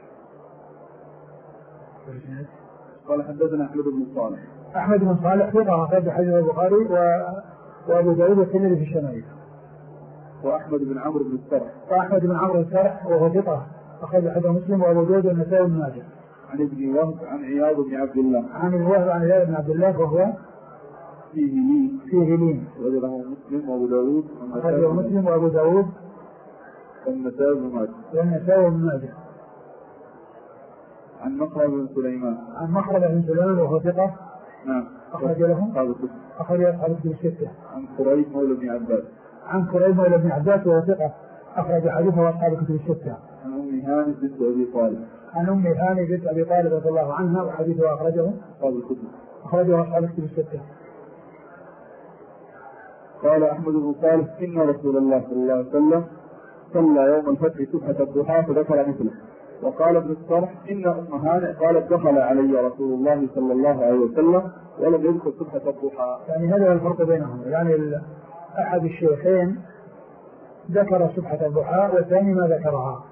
قال حدثنا أحمد بن صالح أحمد بن صالح ثقة أخرج حديث البخاري وأبو داود الترمذي في الشمائل. وأحمد بن عمرو بن السرح وأحمد بن عمرو بن السرح وهو ثقة أخرج حديث مسلم وأبو داود والنسائي وابن ماجه. عن ابن وهب عن عياض بن عبد الله عن الوهب عن عياض بن عبد الله وهو فيه لين فيه لين وله مسلم وأبو داود أخرجه مسلم وأبو داود والنسائي وابن ماجه والنسائي وابن ماجه. عن مخرج بن سليمان عن مخرج بن سليمان وهو ثقة نعم أخرج له أخرج أصحاب الكتب الستة. عن كريب مولى بن عباس عن كريب مولى بن عباس وهو ثقة أخرج حديثه أصحاب الكتب الستة. عن أم هانئ بنت أبي طالب عن أم هانئ بنت أبي طالب رضي الله عنها وحديثه أخرجه أصحاب الكتب أخرجه أصحاب الكتب الستة. قال أحمد بن صالح إن رسول الله صلى الله عليه وسلم صلى يوم الفتح سبحة الضحى فذكر مثله. وقال ابن الصرح إن أم هانئ قالت دخل علي رسول الله صلى الله عليه وسلم ولم يذكر سبحة الضحى. يعني هذا هو الفرق بينهم يعني أحد الشيخين ذكر سبحة الضحى والثاني ما ذكرها.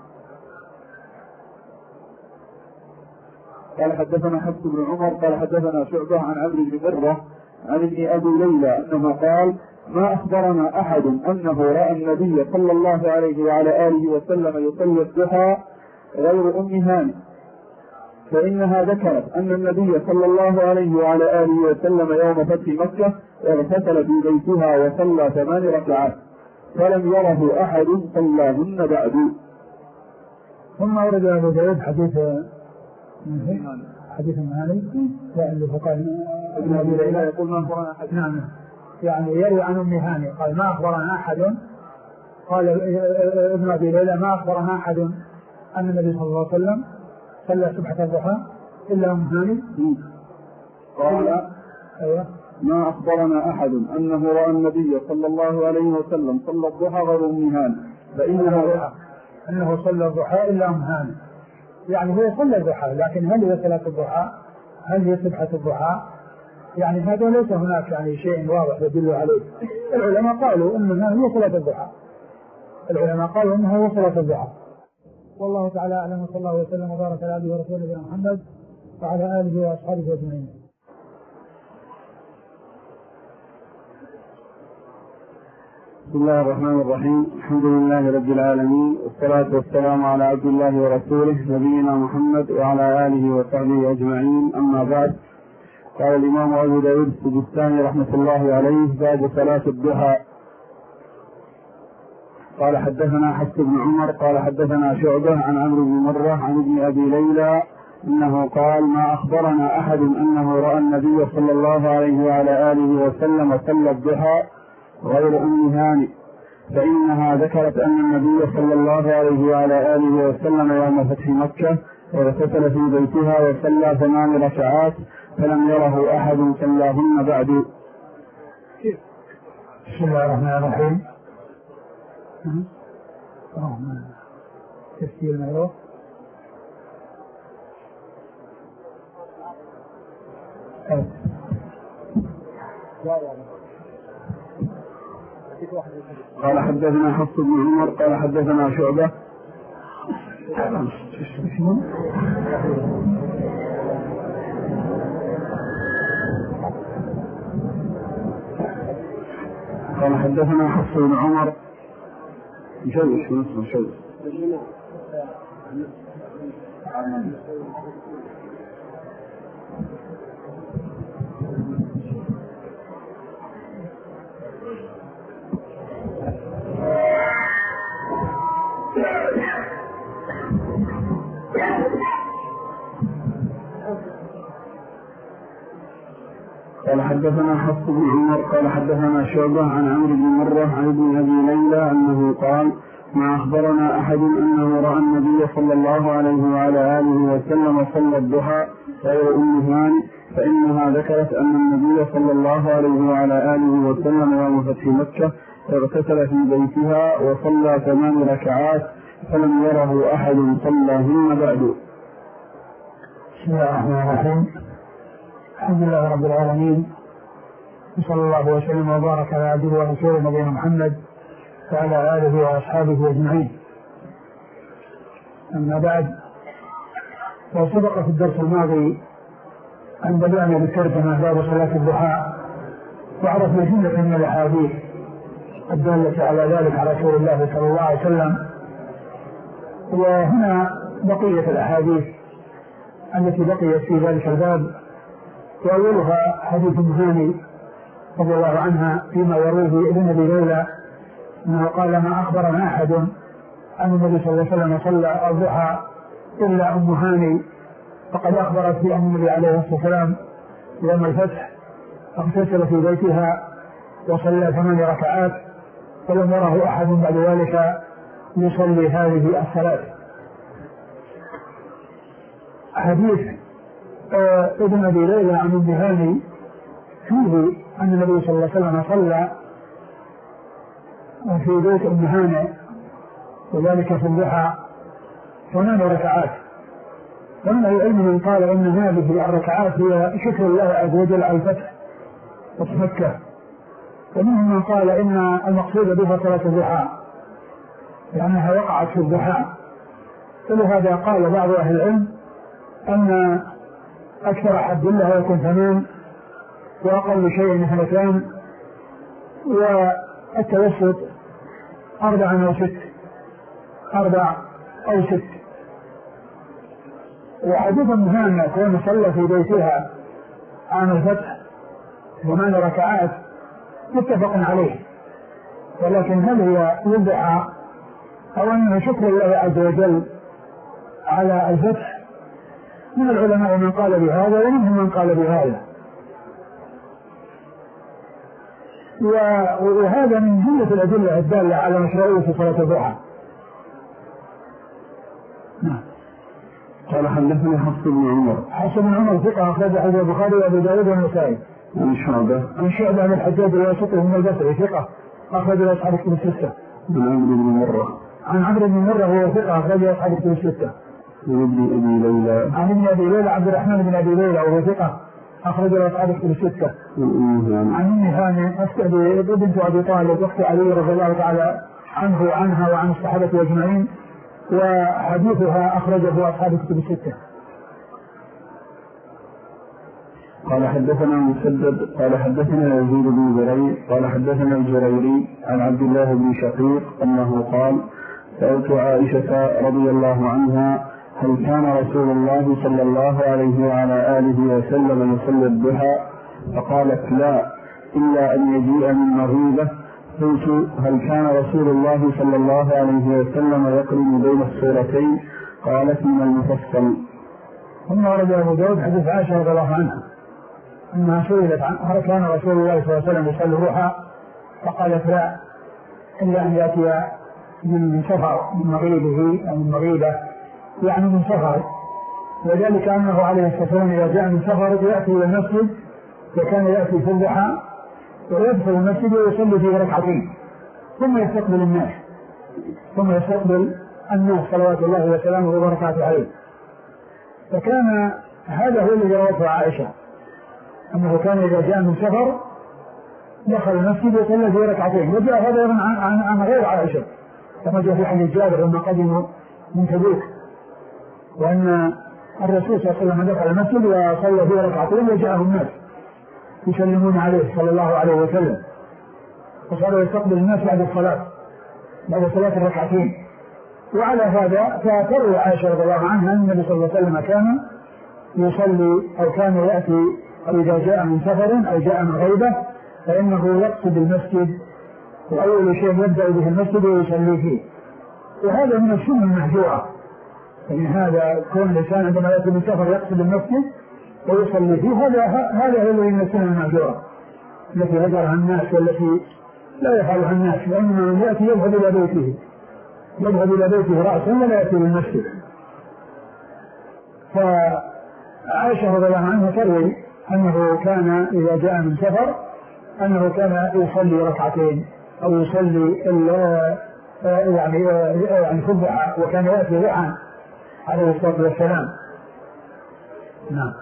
قال حدثنا حفص بن عمر قال حدثنا شعبة عن عمرو بن مرة عن ابن أبي ليلى أنه قال ما أخبرنا أحد أنه رأى النبي صلى الله عليه وعلى آله وسلم يصلي الضحى غير أم هانئ فإنها ذكرت أن النبي صلى الله عليه وعلى آله وسلم يوم فتح مكة اغتسل في بيتها وصلى ثمان ركعات فلم يره أحد صلاهن بعد. ثم ورد أبو داود حديث حديث أم هانئ اللي فقال ابن أبي ليلى يقول ما أخبرنا أحد. نعم يعني يروي عن أم هانئ قال ما أخبرنا أحد قال ابن أبي ليلى ما أخبرنا أحد أن النبي صلى الله عليه وسلم صلى سبحة الضحى إلا أم هانئ. قال أيوة ما أخبرنا أحد أنه رأى النبي صلى الله عليه وسلم صلى الضحى غير أم هانئ فإنها أنه صلى الضحى إلا أم هانئ يعني هو صلى الضحى لكن هل هي صلاة الضحى هل هي سبحة الضحى يعني هذا ليس هناك يعني شيء واضح يدل عليه. العلماء قالوا إنها هي صلاة الضحى العلماء قالوا إنها هي صلاة الضحى. والله تعالى أعلم وصلى الله وسلم وبارك على عبده ورسوله محمد وعلى آله وأصحابه أجمعين. بسم الله الرحمن الرحيم الحمد لله رب العالمين والصلاة والسلام على عبد الله ورسوله نبينا محمد وعلى آله وصحبه أجمعين. أما بعد قال الإمام أبو داود السجستاني رحمة الله عليه: باب صلاة الضحى. قال حدثنا حفص بن عمر قال حدثنا شعبة عن عمرو بن مرة عن ابن أبي ليلى إنه قال: ما أخبرنا أحد أنه رأى النبي صلى الله عليه وعلى آله وسلم صلى الضحى غير أم هانئ، فإنها ذكرت أن النبي صلى الله عليه وعلى آله وسلم يوم فتح مكة اغتسل في بيتها وصلى ثمان ركعات فلم يره أحد صلاهن بعد. بسم الله الرحمن الرحيم. تفسير المعروف. قال حدثنا حفص بن عمر قال حدثنا شعبة قال حدثنا حفص بن عمر مشوش مشوش قال حدثنا حفص بن عمر قال حدثنا شعبة عن عمرو بن مرة عن ابن أبي ليلى أنه قال: ما أخبرنا أحد أنه رأى النبي صلى الله عليه وعلى آله وسلم صلى الضحى غير أم هانئ، فإنها ذكرت أن النبي صلى الله عليه وعلى آله وسلم يوم فتح مكة اغتسل في بيتها وصلى ثمان ركعات فلم يره أحد صلاهن بعد. بسم الله الرحمن الرحيم. الحمد لله رب العالمين، وصلى الله وسلم وبارك على عبده ورسوله نبينا محمد وعلى آله وأصحابه أجمعين. أما بعد، وسبق في الدرس الماضي أن بدأنا بالترجمة باب صلاة الضحى، وعرفنا جملة من الأحاديث الدالة على ذلك على رسول الله صلى الله عليه وسلم. وهنا بقية الأحاديث التي بقيت في ذلك الباب، وأولها حديث هانئ رضي الله عنها فيما يرويه ابن أبي ليلى أنه قال: ما أخبرنا أحد أن النبي صلى الله عليه وسلم صلى الضحى إلا أم هانئ، فقد أخبرت بأن النبي عليه الصلاة والسلام يوم الفتح اغتسل في بيتها وصلى ثمان ركعات فلم يره أحد بعد ذلك يصلي هذه الصلاة. حديث آه ابن أبي ليلى عن ام هانئ فيه أن النبي صلى الله عليه وسلم صلى في بيت ام هانئ وذلك في الضحى ثمان ركعات، ومن العلم من قال ان هذه الركعات هي شكر الله عز وجل على الفتح فتح مكة، ومنهم من قال ان المقصود بها صلاة الضحى لأنها وقعت في الضحى. فلهذا قال بعض أهل العلم أن أكثر حد الله يكون ثمان وأقل شيء اثنتان والتوسط أربع أو ست أربع أو ست. وحديث مهمة كون صلى في بيتها عام الفتح ثمان ركعات متفق عليه، ولكن هل هي للضحى أو أنه شكر الله عز وجل على الفتح؟ من العلماء من قال بهذا ومنهم من قال بهذا، وهذا من جملة الأدلة الدالة على مشروعية صلاة الضحى. نعم. قال حدثني حفص بن عمر. حفص بن عمر ثقة أخرج حديث البخاري وأبو داود والنسائي. عن شعبة. عن شعبة بن الحجاج الواسطي من البصري ثقة أخرج أصحاب الكتب الستة. عن عمرو بن مرة. عن عمرو بن مرة هو ثقة أخرج أصحاب الكتب الستة. عن ابن أبي ليلى. عن ابن أبي ليلى عبد الرحمن بن أبي ليلى وهو ثقة أخرج أصحاب الكتب الستة. عن أم هانئ أختي بنت أبي طالب أخت علي رضي الله تعالى عنه وعنها وعن الصحابة أجمعين، وحديثها أخرجه أصحاب الكتب الستة. قال حدثنا مسدد قال حدثنا يزيد بن زريع قال حدثنا الجريري عن عبد الله بن شقيق أنه قال: سألت عائشة رضي الله عنها: هل كان رسول الله صلى الله عليه وعلى آله وسلم يصلي الضحى؟ فقالت لا إلا أن يجيء من مغيبة. قلت هل كان رسول الله صلى الله عليه وسلم يقرن بين السورتين؟ قالت من المفصل. ثم ورد أبو داود حديث عائشة رضي الله عنها أنها سئلت عن هل كان رسول الله صلى الله عليه وسلم يصلي الضحى؟ فقالت لا إلا أن يأتي من سفر من مغيبه أو من مغيبة يعني من سفر، وذلك أنه عليه الصلاة والسلام إذا جاء من سفر يأتي إلى المسجد وكان يأتي في الضحى ويدخل المسجد ويصلي فيه ركعتين ثم يستقبل الناس ثم يستقبل الناس صلوات الله وسلامه وبركاته عليه. فكان هذا هو الذي روته عائشة أنه كان إذا جاء من سفر دخل المسجد وصلى فيه ركعتين، وجاء هذا عن, عن, عن غير عائشة كما جاء في حديث جابر لما قدموا من تبوك وأن الرسول صلى الله عليه وسلم دخل المسجد وصلى فيه ركعتين وجاءه الناس يسلمون عليه صلى الله عليه وسلم وصار يستقبل الناس بعد الصلاة بعد صلاة الركعتين. وعلى هذا فتروي عائشة رضي الله عنها أن النبي صلى الله عليه وسلم كان يصلي أو كان يأتي إذا جاء من سفر أو جاء من غيبة فإنه يقصد المسجد وأول شيء يبدأ به المسجد ويصلي فيه، وهذا من السنة المهجورة. يعني هذا كون الإنسان عندما يأتي من سفر يقصد المسجد ويصلي فيه هذا هذا هو من السنة المهجورة التي هجرها الناس والتي لا يفعلها الناس، وإنما من يأتي يذهب إلى بيته يذهب إلى بيته رأسا ولا يأتي للمسجد. فعائشة رضي الله عنها تروي أنه كان إذا جاء من سفر أنه كان يصلي ركعتين أو يصلي يعني يعني في الضحى وكان يأتي ضحى عليه الصلاة والسلام. نعم.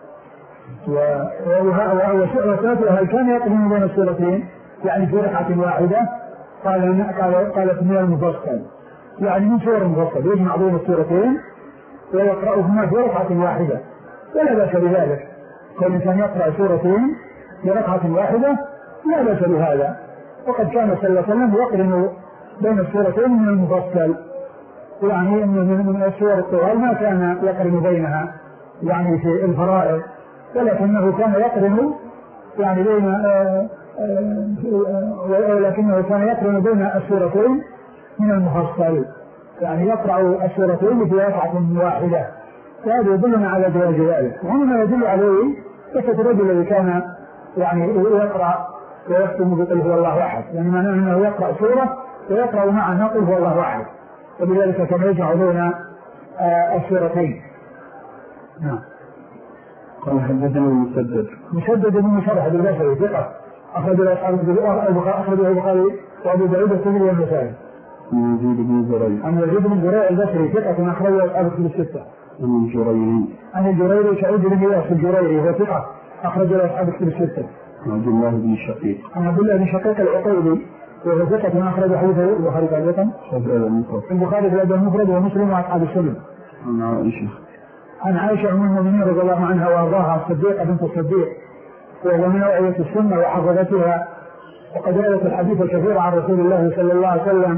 وسألته هل كان يقرن بين السورتين يعني في ركعة واحدة؟ قال قالت من المفصل يعني من سور المفصل يجمع بين السورتين ويقرأهما في ركعة واحدة ولا بأس بذلك. كل إنسان يقرأ سورتين في ركعة واحدة لا بأس بهذا، وقد كان صلى الله عليه وسلم يقرن بين السورتين من المفصل يعني من السور الطوال ما كان يقرن بينها يعني في الفرائض، ولكنه كان يقرن يعني بين آآ آآ ولكنه كان يقرن بين السورتين من المفصل يعني يقرأ السورتين في ركعة واحدة، وهذا يدلنا على جواز ذلك. وهنا يدل عليه قصة الرجل الذي كان يعني يقرأ ويختم بقل هو الله أحد، يعني معناه أنه يقرأ سورة ويقرأ معها قل هو الله أحد، وبذلك كان يجمع بين السورتين. نعم. قال حدثنا مسدد مسدد بن مسرح البصري ثقة أخرجه أصحاب البخاري وأبو داود الترمذي والنسائي. عن يزيد بن زريع عن يزيد بن زريع البصري ثقة أخرجه أصحاب الكتب الستة. عن الجريري عن الجريري سعيد بن إياس الجريري هو ثقة أخرجه أصحاب الكتب الستة. عن عبد الله بن شقيق عن عبد الله بن شقيق العقيلي وهو ثقة أخرج حديثه البخاري تعليقا البخاري في الأدب المفرد ومسلم وأصحاب السنن. عن عائشة عن عائشة أم المؤمنين رضي الله عنها وأرضاها الصديقة بنت الصديق وهو من أوعية السنة وحفظتها، وقد روت الحديث الكثير عن رسول الله صلى الله عليه وسلم،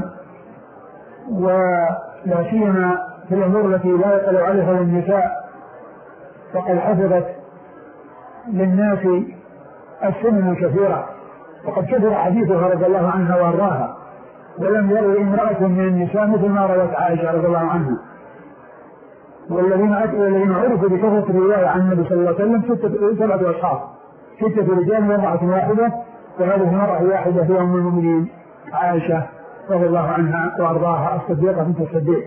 ولا سيما في الأمور التي لا يطلع عليها النساء، فقد حفظت للناس السنن الكثيرة، وقد كثر حديثها رضي الله عنها وأرضاها، ولم يروي امرأة من النساء مثل ما روت عائشة رضي الله عنها. والذين الذين عرفوا بكثرة الرواية عن النبي صلى الله عليه وسلم ستة سبعة أشخاص، ستة رجال وامرأة واحدة، وهذه المرأة واحدة هي أم المؤمنين عائشة رضي الله عنها وأرضاها الصديقة بنت الصديق.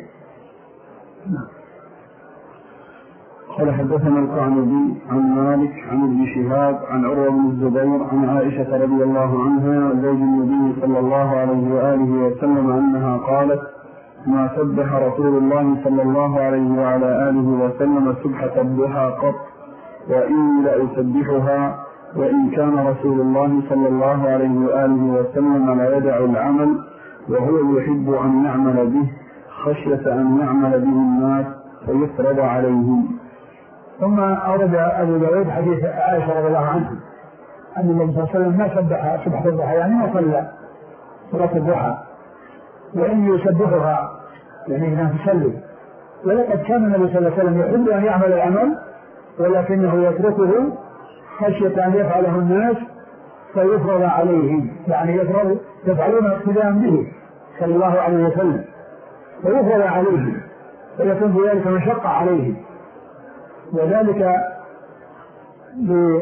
قال حدثنا القعنبي عن مالك عن ابن شهاب عن عروة بن الزبير عن عائشة رضي الله عنها زوج النبي صلى الله عليه وآله وسلم أنها قالت: ما سبح رسول الله صلى الله عليه وعلى آله وسلم سبحة الضحى قط، وإني لأسبحها، وإن كان رسول الله صلى الله عليه وآله وسلم لا يدع العمل وهو يحب أن يعمل به خشية أن يعمل به الناس فيفرض عليهم. ثم أورد أبو داود حديث عائشة رضي الله عنها أن النبي صلى الله عليه وسلم ما سبح سبحة الضحى يعني ما صلى صلاة الضحى، وإن يسبحها يعني إنها تصلي، ولقد كان النبي صلى الله عليه وسلم يحب أن يعمل العمل ولكنه يتركه خشية أن يفعله الناس فيفرض عليهم، يعني يفرض يفعلون اقتداء به صلى الله عليه وسلم فيفرض عليهم ويكون في ذلك مشقة عليهم. وذلك ب...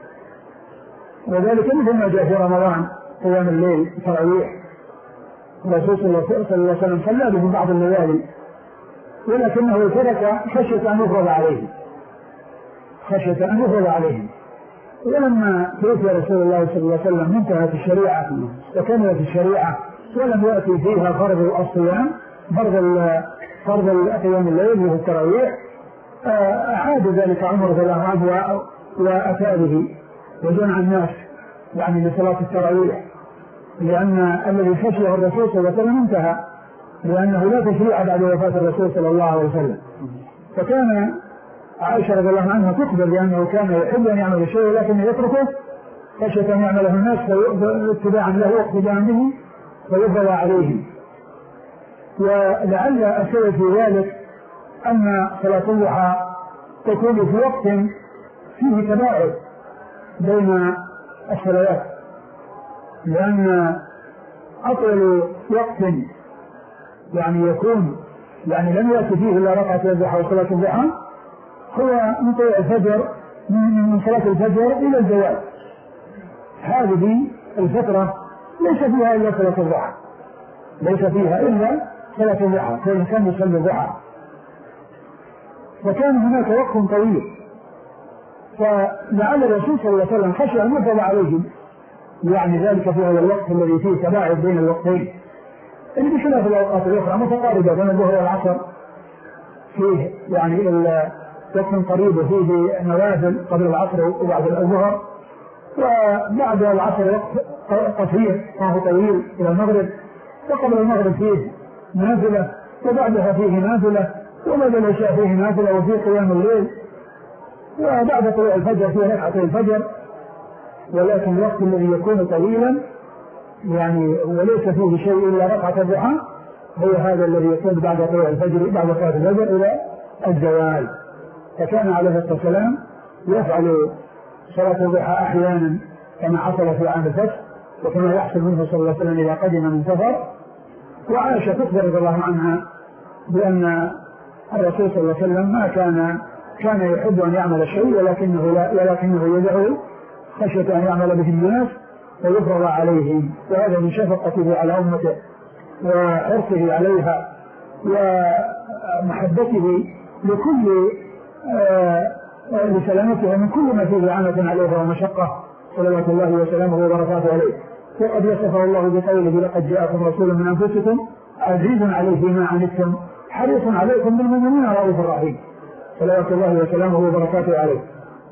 وذلك مثل ما جاء في رمضان قيام الليل التراويح، الرسول صلى الله عليه وسلم صلى به بعض الليالي ولكنه ترك خشية أن يفرض عليه خشية أن يفرض عليهم. ولما توفي رسول الله صلى الله عليه وسلم انتهت الشريعة وكملت الشريعة ولم يأتي فيها فرض الصيام فرض فرض قيام الليل وهو التراويح، أعاد ذلك عمر رضي الله عنه وأتى به وجمع الناس يعني لصلاة التراويح، لأن الذي خشيه الرسول صلى الله عليه وسلم انتهى، لأنه لا تشريع بعد وفاة الرسول صلى الله عليه وسلم. فكان عائشة رضي الله عنها تخبر بأنه كان يحب أن يعمل الشيء ولكن يتركه خشية أن يعمله الناس اتباعا له واقتداء به فيفرض عليهم. ولعل السبب في ذلك أن صلاة الضحى تكون في وقت فيه تباعد بين الصلوات، لأن أطول وقت يعني يكون يعني لم يأتي فيه إلا ركعة الضحى وصلاة الضحى هو من طلوع الفجر من صلاة الفجر إلى الزوال، هذه الفترة ليس فيها إلا صلاة الضحى ليس فيها إلا صلاة الضحى فالإنسان يصلي الضحى. وكان هناك وقت طويل فلعل الرسول صلى الله عليه وسلم خشي أن يفرض عليهم يعني ذلك في هذا الوقت الذي فيه تباعد بين الوقتين اللي بخلاف الأوقات الأخرى متقاربة بين الظهر والعصر فيه يعني وقت قريب وفيه نوازل قبل العصر وبعد الظهر، وبعد العصر وقت قصير ما هو طويل إلى المغرب، وقبل المغرب فيه نافلة وبعدها فيه نافلة وبعد العشاء فيه نافلة وفيه قيام الليل، وبعد طلوع الفجر فيه ركعتي الفجر. ولكن الوقت الذي يكون طويلا يعني وليس فيه شيء إلا ركعة الضحى هو هذا الذي يكون بعد طلوع الفجر بعد صلاة الفجر إلى الزوال. فكان عليه الصلاة والسلام يفعل صلاة الضحى أحيانا كما حصل في عام الفتح وكما يحصل منه صلى الله عليه وسلم إذا قدم من سفر. وعائشة تخبر رضي الله عنها بأن الرسول صلى الله عليه وسلم ما كان كان يحب أن يعمل الشيء ولكنه لا ولكنه يدعو خشية أن يعمل به الناس ويفرض عليهم، وهذا من شفقته على أمته وحرصه عليها ومحبته لكل آه لسلامتها من كل ما فيه عنة عليها ومشقة صلوات الله وسلامه وبركاته عليه. وقد وصفه الله بقوله لقد جاءكم رسول من أنفسكم عزيز عليه ما عنتم حريص عليكم بالمؤمنين رؤوف رحيم صلوات الله وسلامه وبركاته عليه.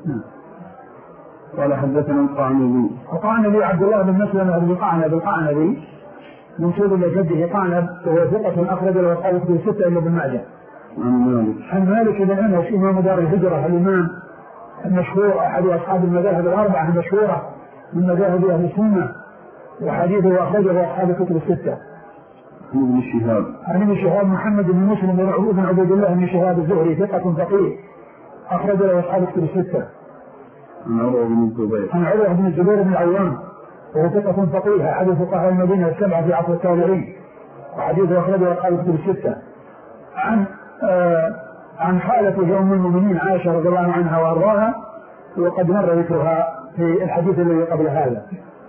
قال حدثنا القعنبي القعنبي عبد الله بن مسلم بن قعنب القعنبي منسوب الى جده قعنب وهو ثقة أخرج له أصحاب الكتب الستة إلا ابن ماجه. عن مالك عن مالك بن أنس إمام دار الهجرة الإمام المشهور أحد أصحاب المذاهب الأربعة المشهورة من مذاهب أهل السنة وحديثه أخرجه أصحاب الكتب الستة. عن ابن شهاب عن ابن شهاب محمد بن مسلم بن عبد الله بن شهاب الزهري ثقة فقيه أخرج له أصحاب الكتب الستة. عن عروة بن الزبير عن عروة بن الزبير بن العوام وهو ثقة فقيه أحد فقهاء المدينة السبعة في عصر التابعين وحديثه أخرجه أصحاب الكتب الستة. عن آه عن خالته أم المؤمنين عائشة رضي الله عنها وأرضاها وقد مر ذكرها في الحديث الذي قبل هذا.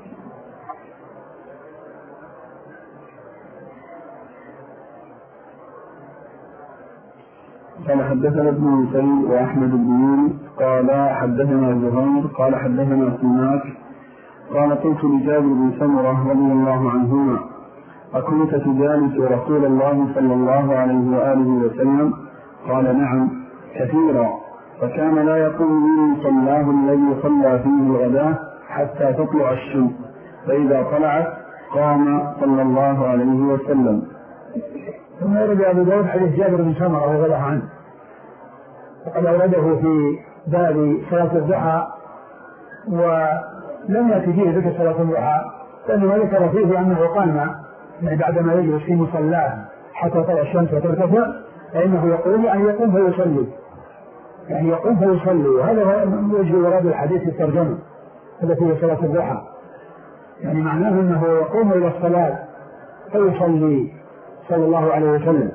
قال حدثنا ابن مسيب وأحمد بن يونس قال حدثنا زهير قال حدثنا سماك قال قلت لجابر بن سمرة رضي الله عنهما أكنت تجالس رسول الله صلى الله عليه وآله وسلم؟ قال نعم كثيرا، فكان لا يقوم من صلاه الذي صلى فيه الغداة حتى تطلع الشمس، فإذا طلعت قام صلى الله عليه وسلم. ثم ورد أبو داود حديث جابر بن سمرة رضي الله عنه وقد أورده في باب صلاة الضحى ولم يأتي فيه ذكر صلاة الضحى لأنه ذكر فيه أنه قام يعني بعدما يجلس في مصلاه حتى تطلع الشمس وترتفع فإنه يقول يعني يقوم فيصلي، يعني يقوم فيصلي، وهذا هو وجه وراد الحديث الترجمة التي هي صلاة الضحى، يعني معناه أنه يقوم إلى الصلاة فيصلي صلى الله عليه وسلم.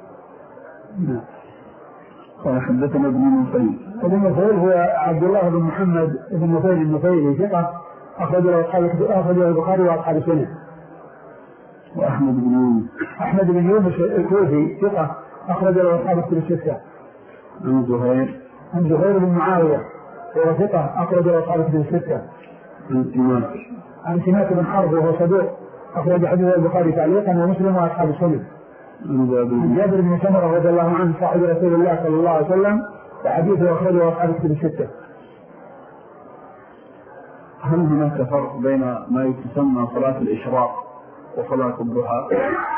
قال حدثنا ابن نفيل. ابن نفيل هو عبد الله بن محمد بن نفيل النفيلي ثقة أخرج له البخاري وأصحاب السنة. وأحمد بن يونس. أحمد بن يونس الكوفي ثقة أخرج له أصحاب الكتب الستة. عن زهير. عن زهير بن معاوية وهو ثقة أخرج له أصحاب الكتب الستة. عن سماك. عن سماك بن حرب وهو صدوق أخرج حديث البخاري تعليقا ومسلم وأصحاب السنة. عن جابر بن سمرة رضي الله عنه صاحب رسول الله صلى الله عليه وسلم وحديثه أخرجه أصحاب الكتب الستة. هل هناك فرق بين ما يسمى صلاة الإشراق وصلاة الضحى؟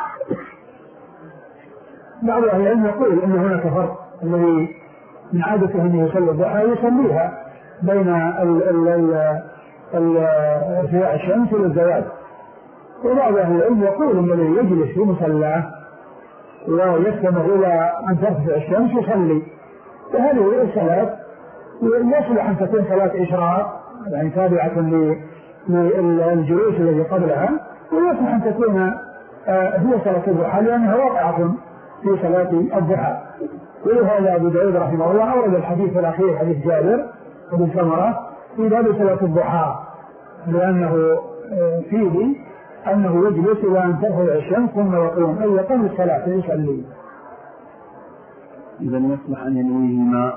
بعض أهل العلم يقول أن هناك فرق، الذي من عادته أن يصلي الضحى يصليها بين ارتفاع الشمس والزوال، وبعض أهل العلم يقول أن الذي يجلس في مصلاه ويستمر إلى أن ترتفع الشمس يصلي، وهذه الصلاة يصلح أن تكون صلاة إشراق يعني تابعة للجلوس الذي قبلها، ويصلح أن تكون هي صلاة الضحى لأنها واقعة في صلاة الضحى. ولهذا أبو داود رحمه الله أورد الحديث الأخير حديث جابر بن سمرة في باب صلاة الضحى، لأنه فيه أنه يجلس إلى أن ترفع الشمس ثم يقوم أي يقوم الصلاة فيصلي. إذا يصلح أن ينويهما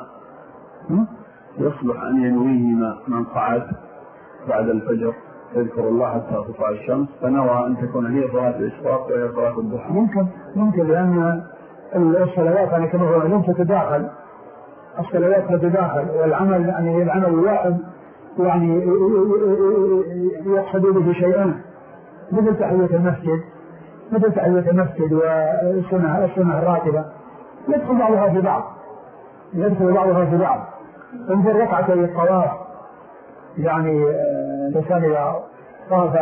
يصلح أن ينويهما من قعد بعد الفجر يذكر الله حتى تطلع الشمس، فنوى أن تكون هي صلاة الإشراق وهي صلاة الضحى. ممكن ممكن لأن الصلوات يعني كما هو معلوم تتداخل، الصلوات تتداخل، والعمل يعني العمل الواحد يعني يقصد به شيئان، مثل تحية المسجد مثل تحية المسجد والسنة السنة الراتبة يدخل بعضها في بعض يدخل بعضها في بعض. ومثل ركعتي الطواف يعني الإنسان إذا طاف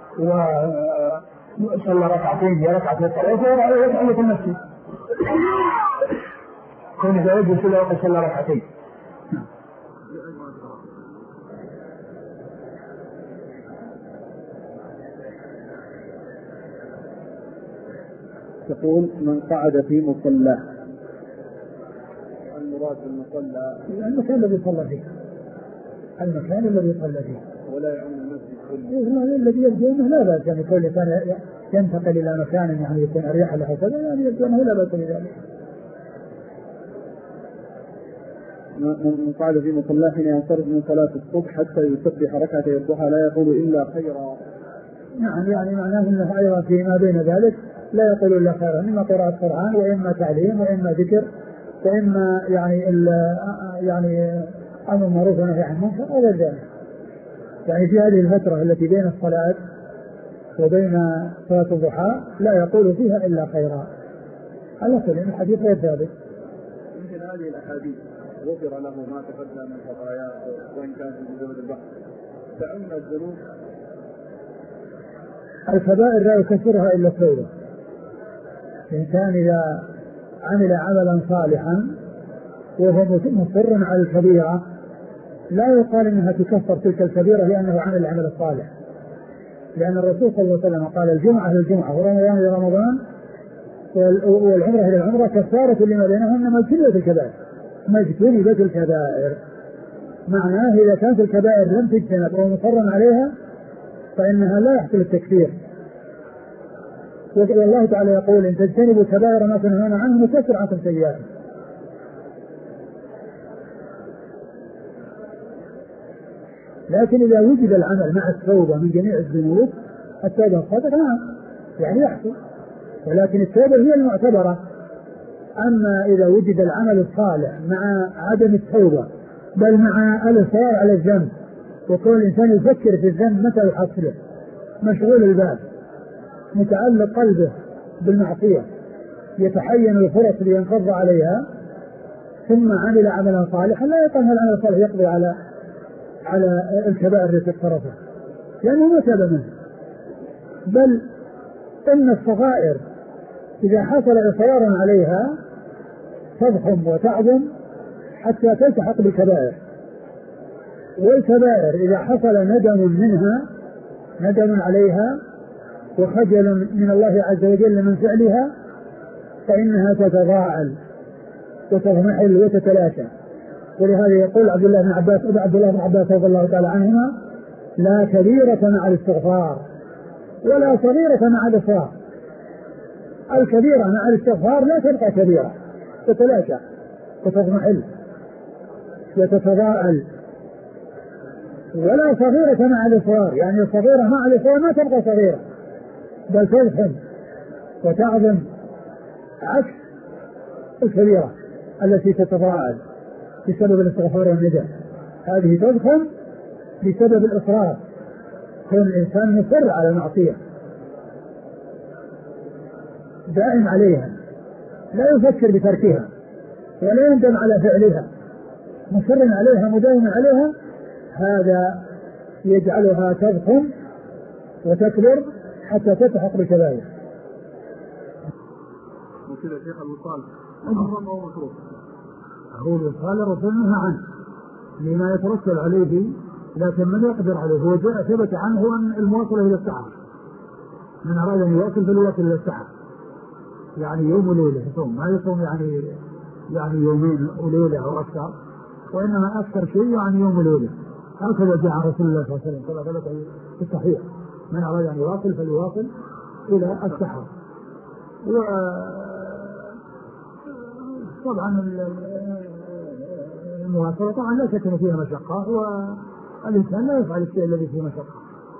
وصلى ركعتين هي ركعتي الطواف وهي تحية المسجد، كون إذا يجلس إلى وقت صلى ركعتين. تقول من قعد في مصلى، المراد بالمصلى المكان الذي صلى فيه، المكان الذي صلى فيه ولا يعم المسجد كله. الذي يرجو انه لا باس يعني كل كان ينتقل الى مكان يعني يكون اريح له كذا يعني يرجو انه لا باس بذلك. من قعد في مصلى حين ينصرف من صلاة الصبح حتى يسبح ركعتي الضحى لا يقول إلا خيرا. نعم يعني معناه انه ايضا فيما بين ذلك لا يقول الا خيرا، اما قراءة قرآن واما تعليم واما ذكر واما يعني يعني امر معروف ونهي عن المنكر او غير ذلك. يعني في هذه الفترة التي بين الصلاة وبين صلاة الضحى لا يقول فيها الا خيرا. على كل الحديث غير ثابت. يمكن هذه الاحاديث غفر له ما تقدم من خطاياه وان كان في زمن البحر، تعم الذنوب. الكبائر لا يكفرها الا التوبة. الإنسان إذا عمل عملا صالحا وهو مصر على الكبيرة لا يقال إنها تكفر تلك الكبيرة لأنه عمل العمل الصالح، لأن الرسول صلى الله عليه وسلم قال الجمعة للجمعة ورمضان إلى رمضان والعمرة إلى العمرة كفارة لما بينهن ما اجتنبت الكبائر ما اجتنبت الكبائر. معناه إذا كانت الكبائر لم تجتنب أو مصر عليها فإنها لا يحصل التكفير. والله تعالى يقول إن تجتنبوا كبائر ما تنهون عنه نكفر عنكم سيئاتكم. لكن إذا وجد العمل مع التوبة من جميع الذنوب التوبة الصادقة نعم يعني يحصل، ولكن التوبة هي المعتبرة. أما إذا وجد العمل الصالح مع عدم التوبة بل مع الإصرار على الذنب وكل الإنسان يفكر في الذنب متى يحصله، مشغول البال، متعلق قلبه بالمعصية، يتحين الفرص لينقض عليها، ثم عمل عملا صالحا لا يقال العمل الصالح يقضي على على الكبائر التي اقترفها لأنه ما تاب منه. بل إن الصغائر إذا حصل إصرار عليها تضخم وتعظم حتى تلتحق بالكبائر. والكبائر إذا حصل ندم منها، ندم عليها وخجل من الله عز وجل من فعلها، فإنها تتضاعل وتضمحل وتتلاشى. ولهذا يقول عبد الله بن عباس عبد الله بن عباس رضي الله تعالى عنهما: لا كبيرة مع الاستغفار ولا صغيرة مع الإصرار. الكبيرة مع الاستغفار لا تبقى كبيرة، تتلاشى وتضمحل وتتضاءل. ولا صغيرة مع الإصرار، يعني الصغيرة مع الإصرار ما تبقى صغيرة بل تضخم وتعظم، عكس الكبيرة التي تتضاءل بسبب الاستغفار والندم. هذه تضخم بسبب الإصرار، كون الإنسان مصر على المعصية دائم عليها، لا يفكر بتركها ولا يندم على فعلها، مصر عليها مداوم عليها، هذا يجعلها تضخم وتكبر حتى تلتحق بالكبائر. وكذا شيخ الوصال محرم أو مكروه؟ هو الوصال الرسول نهى عنه لما يترتب عليه، لكن من يقدر عليه هو جاء ثبت عنه أن المواصلة إلى السحر، من أراد أن يواصل فليواصل إلى السحر، يعني يوم وليلة يصوم، ما يصوم يعني يعني يومين وليلة أو أكثر، وإنما أكثر شيء يعني يوم وليلة. هكذا جاء رسول الله صلى الله عليه وسلم كما ثبت في الصحيح: من أراد أن يواصل فليواصل إلى السحر. وطبعا المواصلة طبعا لا شك فيها مشقة، والإنسان لا يفعل الشيء الذي فيه مشقة.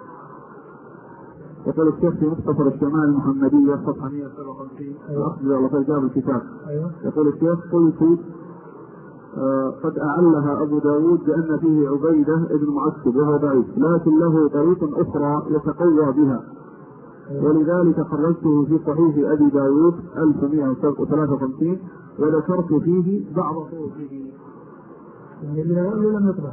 يقول الشيخ في مختصر الشمال المحمدية صفحة مئة وسبعة وخمسين على كتاب الكتاب. أيوة. يقول الشيخ: قلت آه قد أعلها أبو داود بأن فيه عبيدة ابن معتب وهو ضعيف، لكن له طريق أخرى يتقوى بها، أيوة. ولذلك خرجته في صحيح أبي داود ألف ومئة وثلاثة وخمسين وذكرت فيه بعض طرقه. يعني اللي لم يطبع.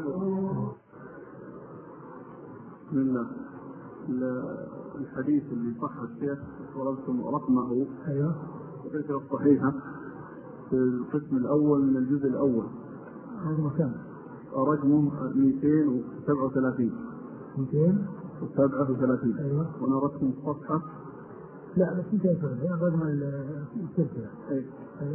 بسم الله. الحديث اللي صح الشيخ ولكم رقمه ايوه الفكرة الصحيحة في القسم الأول من الجزء الأول، هذا كم؟ رقمه مئتين وسبعة وثلاثين. مئتين وسبعة وثلاثين. ايوه. وانا رقم الصفحة لا بس مئتين وثلاثين رقم السلسلة. ايوه ايوه.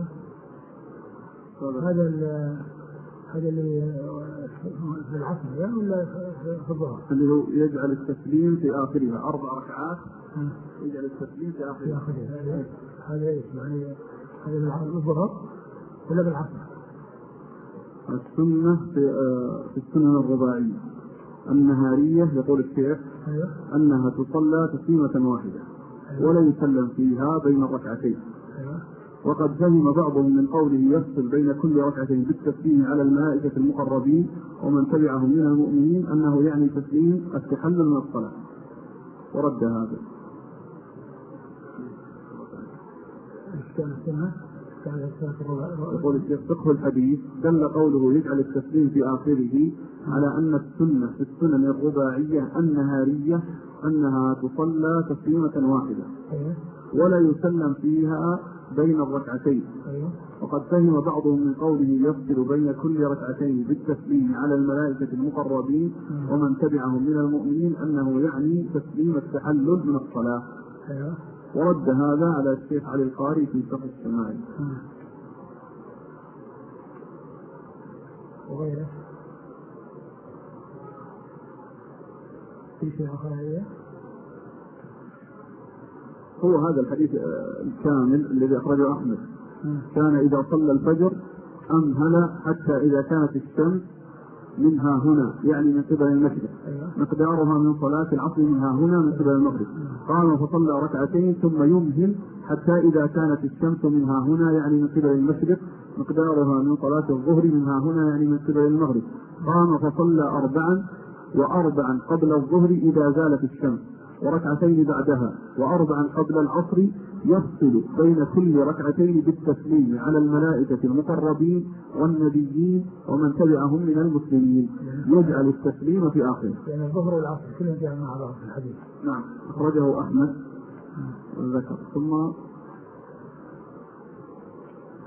هذا هذا اللي في العصر يعني ولا في الظهر؟ اللي هو يجعل التسليم في آخرها أربع ركعات، يجعل التسليم في آخرها. في آخرها. هذا إيش يعني؟ هذا الظهر ولا بالعصر؟ السنة في في السنة الرباعية النهارية يقول الشيخ أيوه. أنها تصلى تسليمة واحدة، أيوه. ولا يسلم فيها بين الركعتين. أيوه. وقد فهم بعضهم من قوله يفصل بين كل ركعتين بالتسليم على الملائكة المقربين ومن تبعهم من المؤمنين أنه يعني تسليم التحلل من الصلاة، ورد هذا. يقول الشيخ: فقه الحديث دل قوله يجعل التسليم في آخره على أن السنة في السنن الرباعية النهارية أنها تصلى تسليمة واحدة ولا يسلم فيها بين الركعتين. وقد فهم بعضهم من قوله يفصل بين كل ركعتين بالتسليم على الملائكة المقربين ومن تبعهم من المؤمنين أنه يعني تسليم التحلل من الصلاة، ورد هذا على الشيخ علي القاري في شرح الشمائل. وغيره في شيء آخر هو هذا الحديث الكامل الذي أخرجه أحمد: كان إذا صلى الفجر أمهل حتى إذا كانت الشمس منها هنا يعني من قبل المشرق مقدارها من صلاة العصر منها هنا من قبل المغرب، قام فصلى ركعتين ثم يمهل حتى إذا كانت الشمس منها هنا يعني من قبل المشرق مقدارها من صلاة الظهر منها هنا يعني من قبل المغرب، قام فصلى أربعا وأربعا قبل الظهر إذا زالت الشمس وركعتين بعدها وأربعا قبل العصر، يفصل بين كل ركعتين بالتسليم على الملائكة المقربين والنبيين ومن تبعهم من المسلمين، يجعل التسليم في آخره. يعني الظهر والعصر كلهم جاء مع بعض في الحديث. نعم، أخرجه أحمد ذكر. ثم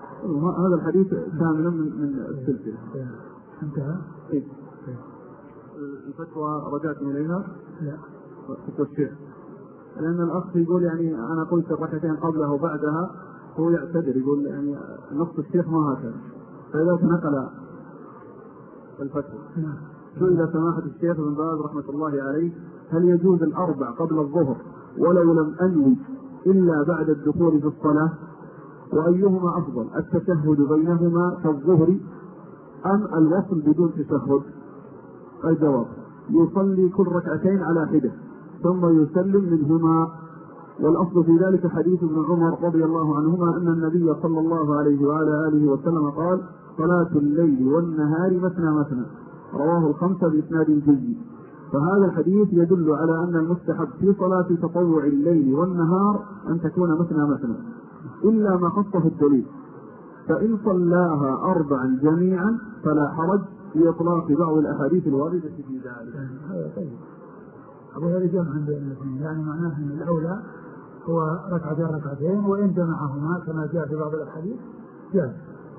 هذا الحديث كامل من من السلسلة. انتهى. إيه. الفتوى رجعتم إليها؟ لا. فتوى الشيخ. لأن الأخ يقول يعني أنا قلت الركعتين قبلها وبعدها، هو يعتذر يقول يعني نص الشيخ ما هكذا، فإذا تنقل الفتوى. سئل سماحة الشيخ ابن باز رحمة الله عليه: هل يجوز الأربع قبل الظهر ولو لم أنوي إلا بعد الدخول في الصلاة؟ وأيهما أفضل، التشهد بينهما كالظهر أم الوصل بدون تشهد؟ الجواب: يصلي كل ركعتين على حدة ثم يسلم منهما، والأصل في ذلك حديث ابن عمر رضي الله عنهما أن النبي صلى الله عليه وعلى آله وسلم قال: صلاة الليل والنهار مثنى مثنى، رواه الخمسة بإسناد جيد. فهذا الحديث يدل على أن المستحب في صلاة تطوع الليل والنهار أن تكون مثنى مثنى، إلا ما خصه الدليل، فإن صلاها أربعا جميعا فلا حرج في إطلاق بعض الأحاديث الواردة في ذلك. أبو هذا جمع بين الاثنين، يعني معناه أن الأولى هو ركعتين ركعتين، وإن جمعهما كما جاء في بعض الأحاديث جاء.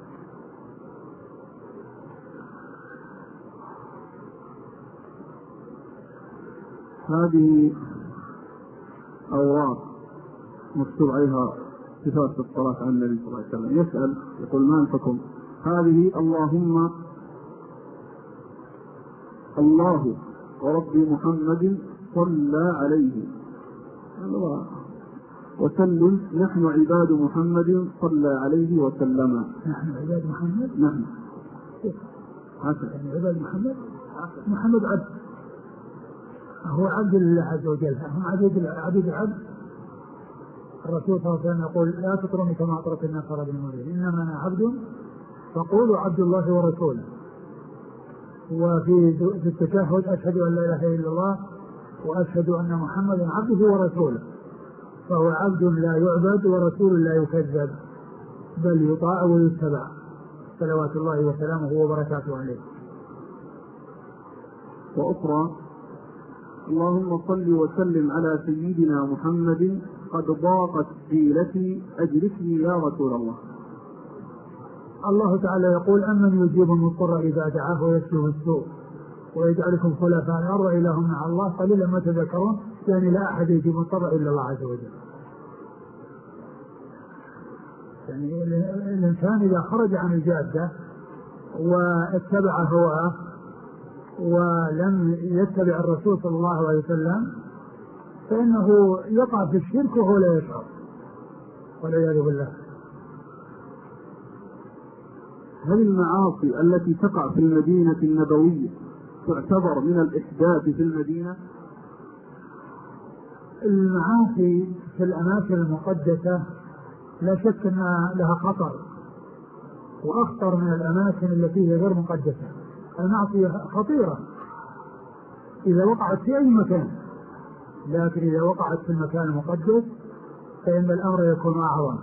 هذه أوراق مكتوب عليها صفات الصلاة على النبي صلى الله عليه وسلم. يسأل يقول: ما أنفكم هذه؟ اللهم الله ورب محمد صلى عليه وسلم، نحن عباد محمد صلى عليه وسلم. نحن عباد محمد؟ نحن حسن. يعني عباد محمد؟ محمد عبد، هو عبد الله عز وجل، هم عبيد عبيد العبد. الرسول صلى الله عليه وسلم يقول: لا تطرني كما أطرت النصارى بن مريم، إنما أنا عبد فقولوا عبد الله ورسوله. وفي التشهد: أشهد أن لا إله إلا الله وأشهد أن محمدا عبده ورسوله. فهو عبد لا يعبد ورسول لا يكذب، بل يطاع ويتبع، صلوات الله وسلامه وبركاته عليه. وأخرى: اللهم صل وسلم على سيدنا محمد، قد ضاقت حيلتي أجلسني يا رسول الله. الله تعالى يقول: أمن يجيب المضطر إذا دعاه ويكشف السوء ويجعلكم خلفاء الأرض إله مع الله قليلا ما تذكرون. يعني لا أحد يجيب المضطر إلا الله عز وجل. يعني الإنسان إذا خرج عن الجادة واتبع هواه ولم يتبع الرسول صلى الله عليه وسلم فإنه يقع في الشرك وهو لا يشعر، والعياذ بالله. هل المعاصي التي تقع في المدينة النبوية تعتبر من الإحداث في المدينة؟ المعاصي في الأماكن المقدسة لا شك أن لها خطر، وأخطر من الأماكن التي هي غير مقدسة. المعصية خطيرة إذا وقعت في أي مكان، لكن إذا وقعت في المكان المقدس فإن الأمر يكون أعظم.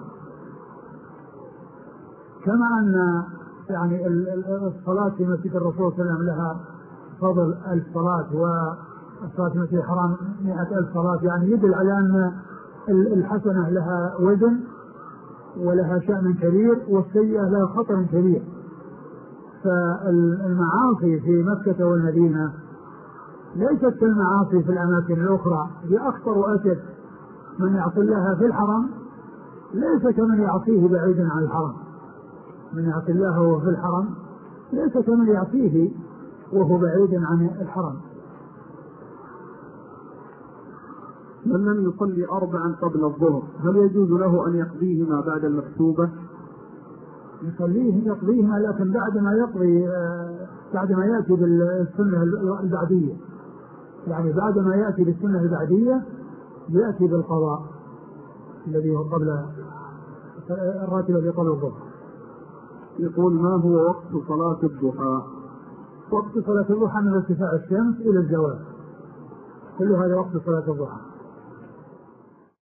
كما أن يعني الصلاة في مسجد الرسول صلى الله عليه وسلم لها فضل ألف صلاة، والصلاة في مسجد الحرام مئة ألف صلاة، يعني يدل على أن الحسنة لها وزن ولها شأن كبير، والسيئة لها خطر كبير. فالمعاصي في مكة والمدينة ليست كالمعاصي في الأماكن الأخرى، هي أخطر وأشد. من يعصي الله في الحرم ليس كمن يعصيه بعيدا عن الحرم، من يعصي الله وهو في الحرم ليس كمن يعصيه وهو بعيد عن الحرم. من لم يصلي أربعا قبل الظهر هل يجوز له أن يقضيهما بعد المكتوبة؟ يصليه يقضيهما، لكن بعد ما يقضي بعد ما يأتي بالسنة البعدية، يعني بعد ما يأتي بالسنة البعدية يأتي بالقضاء الذي هو قبل الراتب الذي قبل الظهر. يقول: ما هو وقت صلاة الضحى؟ وقت صلاة الضحى من ارتفاع الشمس إلى الزوال، كل هذا وقت صلاة الضحى.